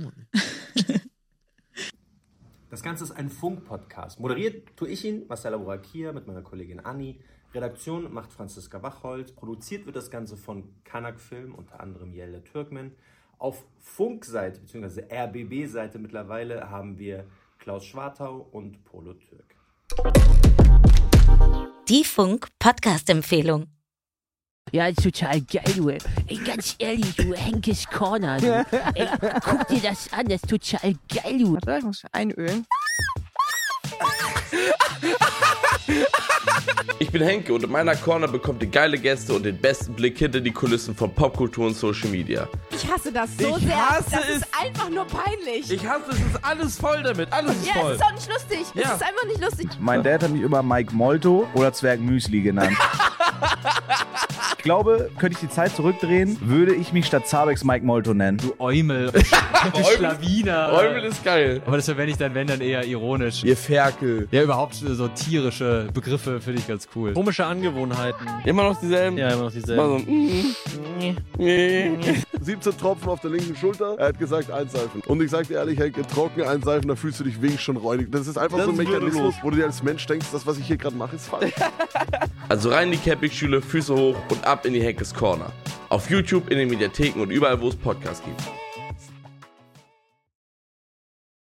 Das Ganze ist ein Funk-Podcast. Moderiert tue ich ihn, Marcella Borakir, mit meiner Kollegin Anni. Redaktion macht Franziska Wachholz. Produziert wird das Ganze von Kanak Film, unter anderem Jelle Türkmen. Auf Funk-Seite, bzw. RBB-Seite mittlerweile, haben wir Klaus Schwartau und Polo Türk. Die Funk-Podcast-Empfehlung. Ja, total geil, du. Ey, ganz ehrlich, du, Henkes Corner, du. Ey, guck dir das an, das ist total geil, du. Warte, ich muss einölen. Ich bin Henke und in meiner Corner bekommt ihr geile Gäste und den besten Blick hinter die Kulissen von Popkultur und Social Media. Ich hasse das so Ich sehr. hasse Das es. ist einfach nur peinlich. Ich hasse es, ist alles voll damit, alles ist Ja, voll. es ist auch nicht lustig. Ja. Es ist einfach nicht lustig. Mein Dad hat mich immer Mike Molto oder Zwergmüsli genannt. Ich glaube, könnte ich die Zeit zurückdrehen, würde ich mich statt Zabex Mike Molto nennen. Du Eumel, Schlawiner. Eumel ist geil. Aber das verwende ich dann, wenn dann eher ironisch. Ihr Ferkel. Ja, überhaupt so tierische Begriffe finde ich ganz cool. Komische Angewohnheiten. Immer noch dieselben? Ja, immer noch Immer dieselben. so, 17 Tropfen auf der linken Schulter. Er hat gesagt, einseifen. Und ich sag dir ehrlich, Henke, trocken einseifen, da fühlst du dich wenigstens schon räudig. Das ist einfach Das so ein ist Mechanismus, würdelos. wo du dir als Mensch denkst, das, was ich hier gerade mache, ist falsch. Also rein in die Campingstühle, Füße hoch und ab in die Henkes Corner. Auf YouTube, in den Mediatheken und überall, wo es Podcasts gibt.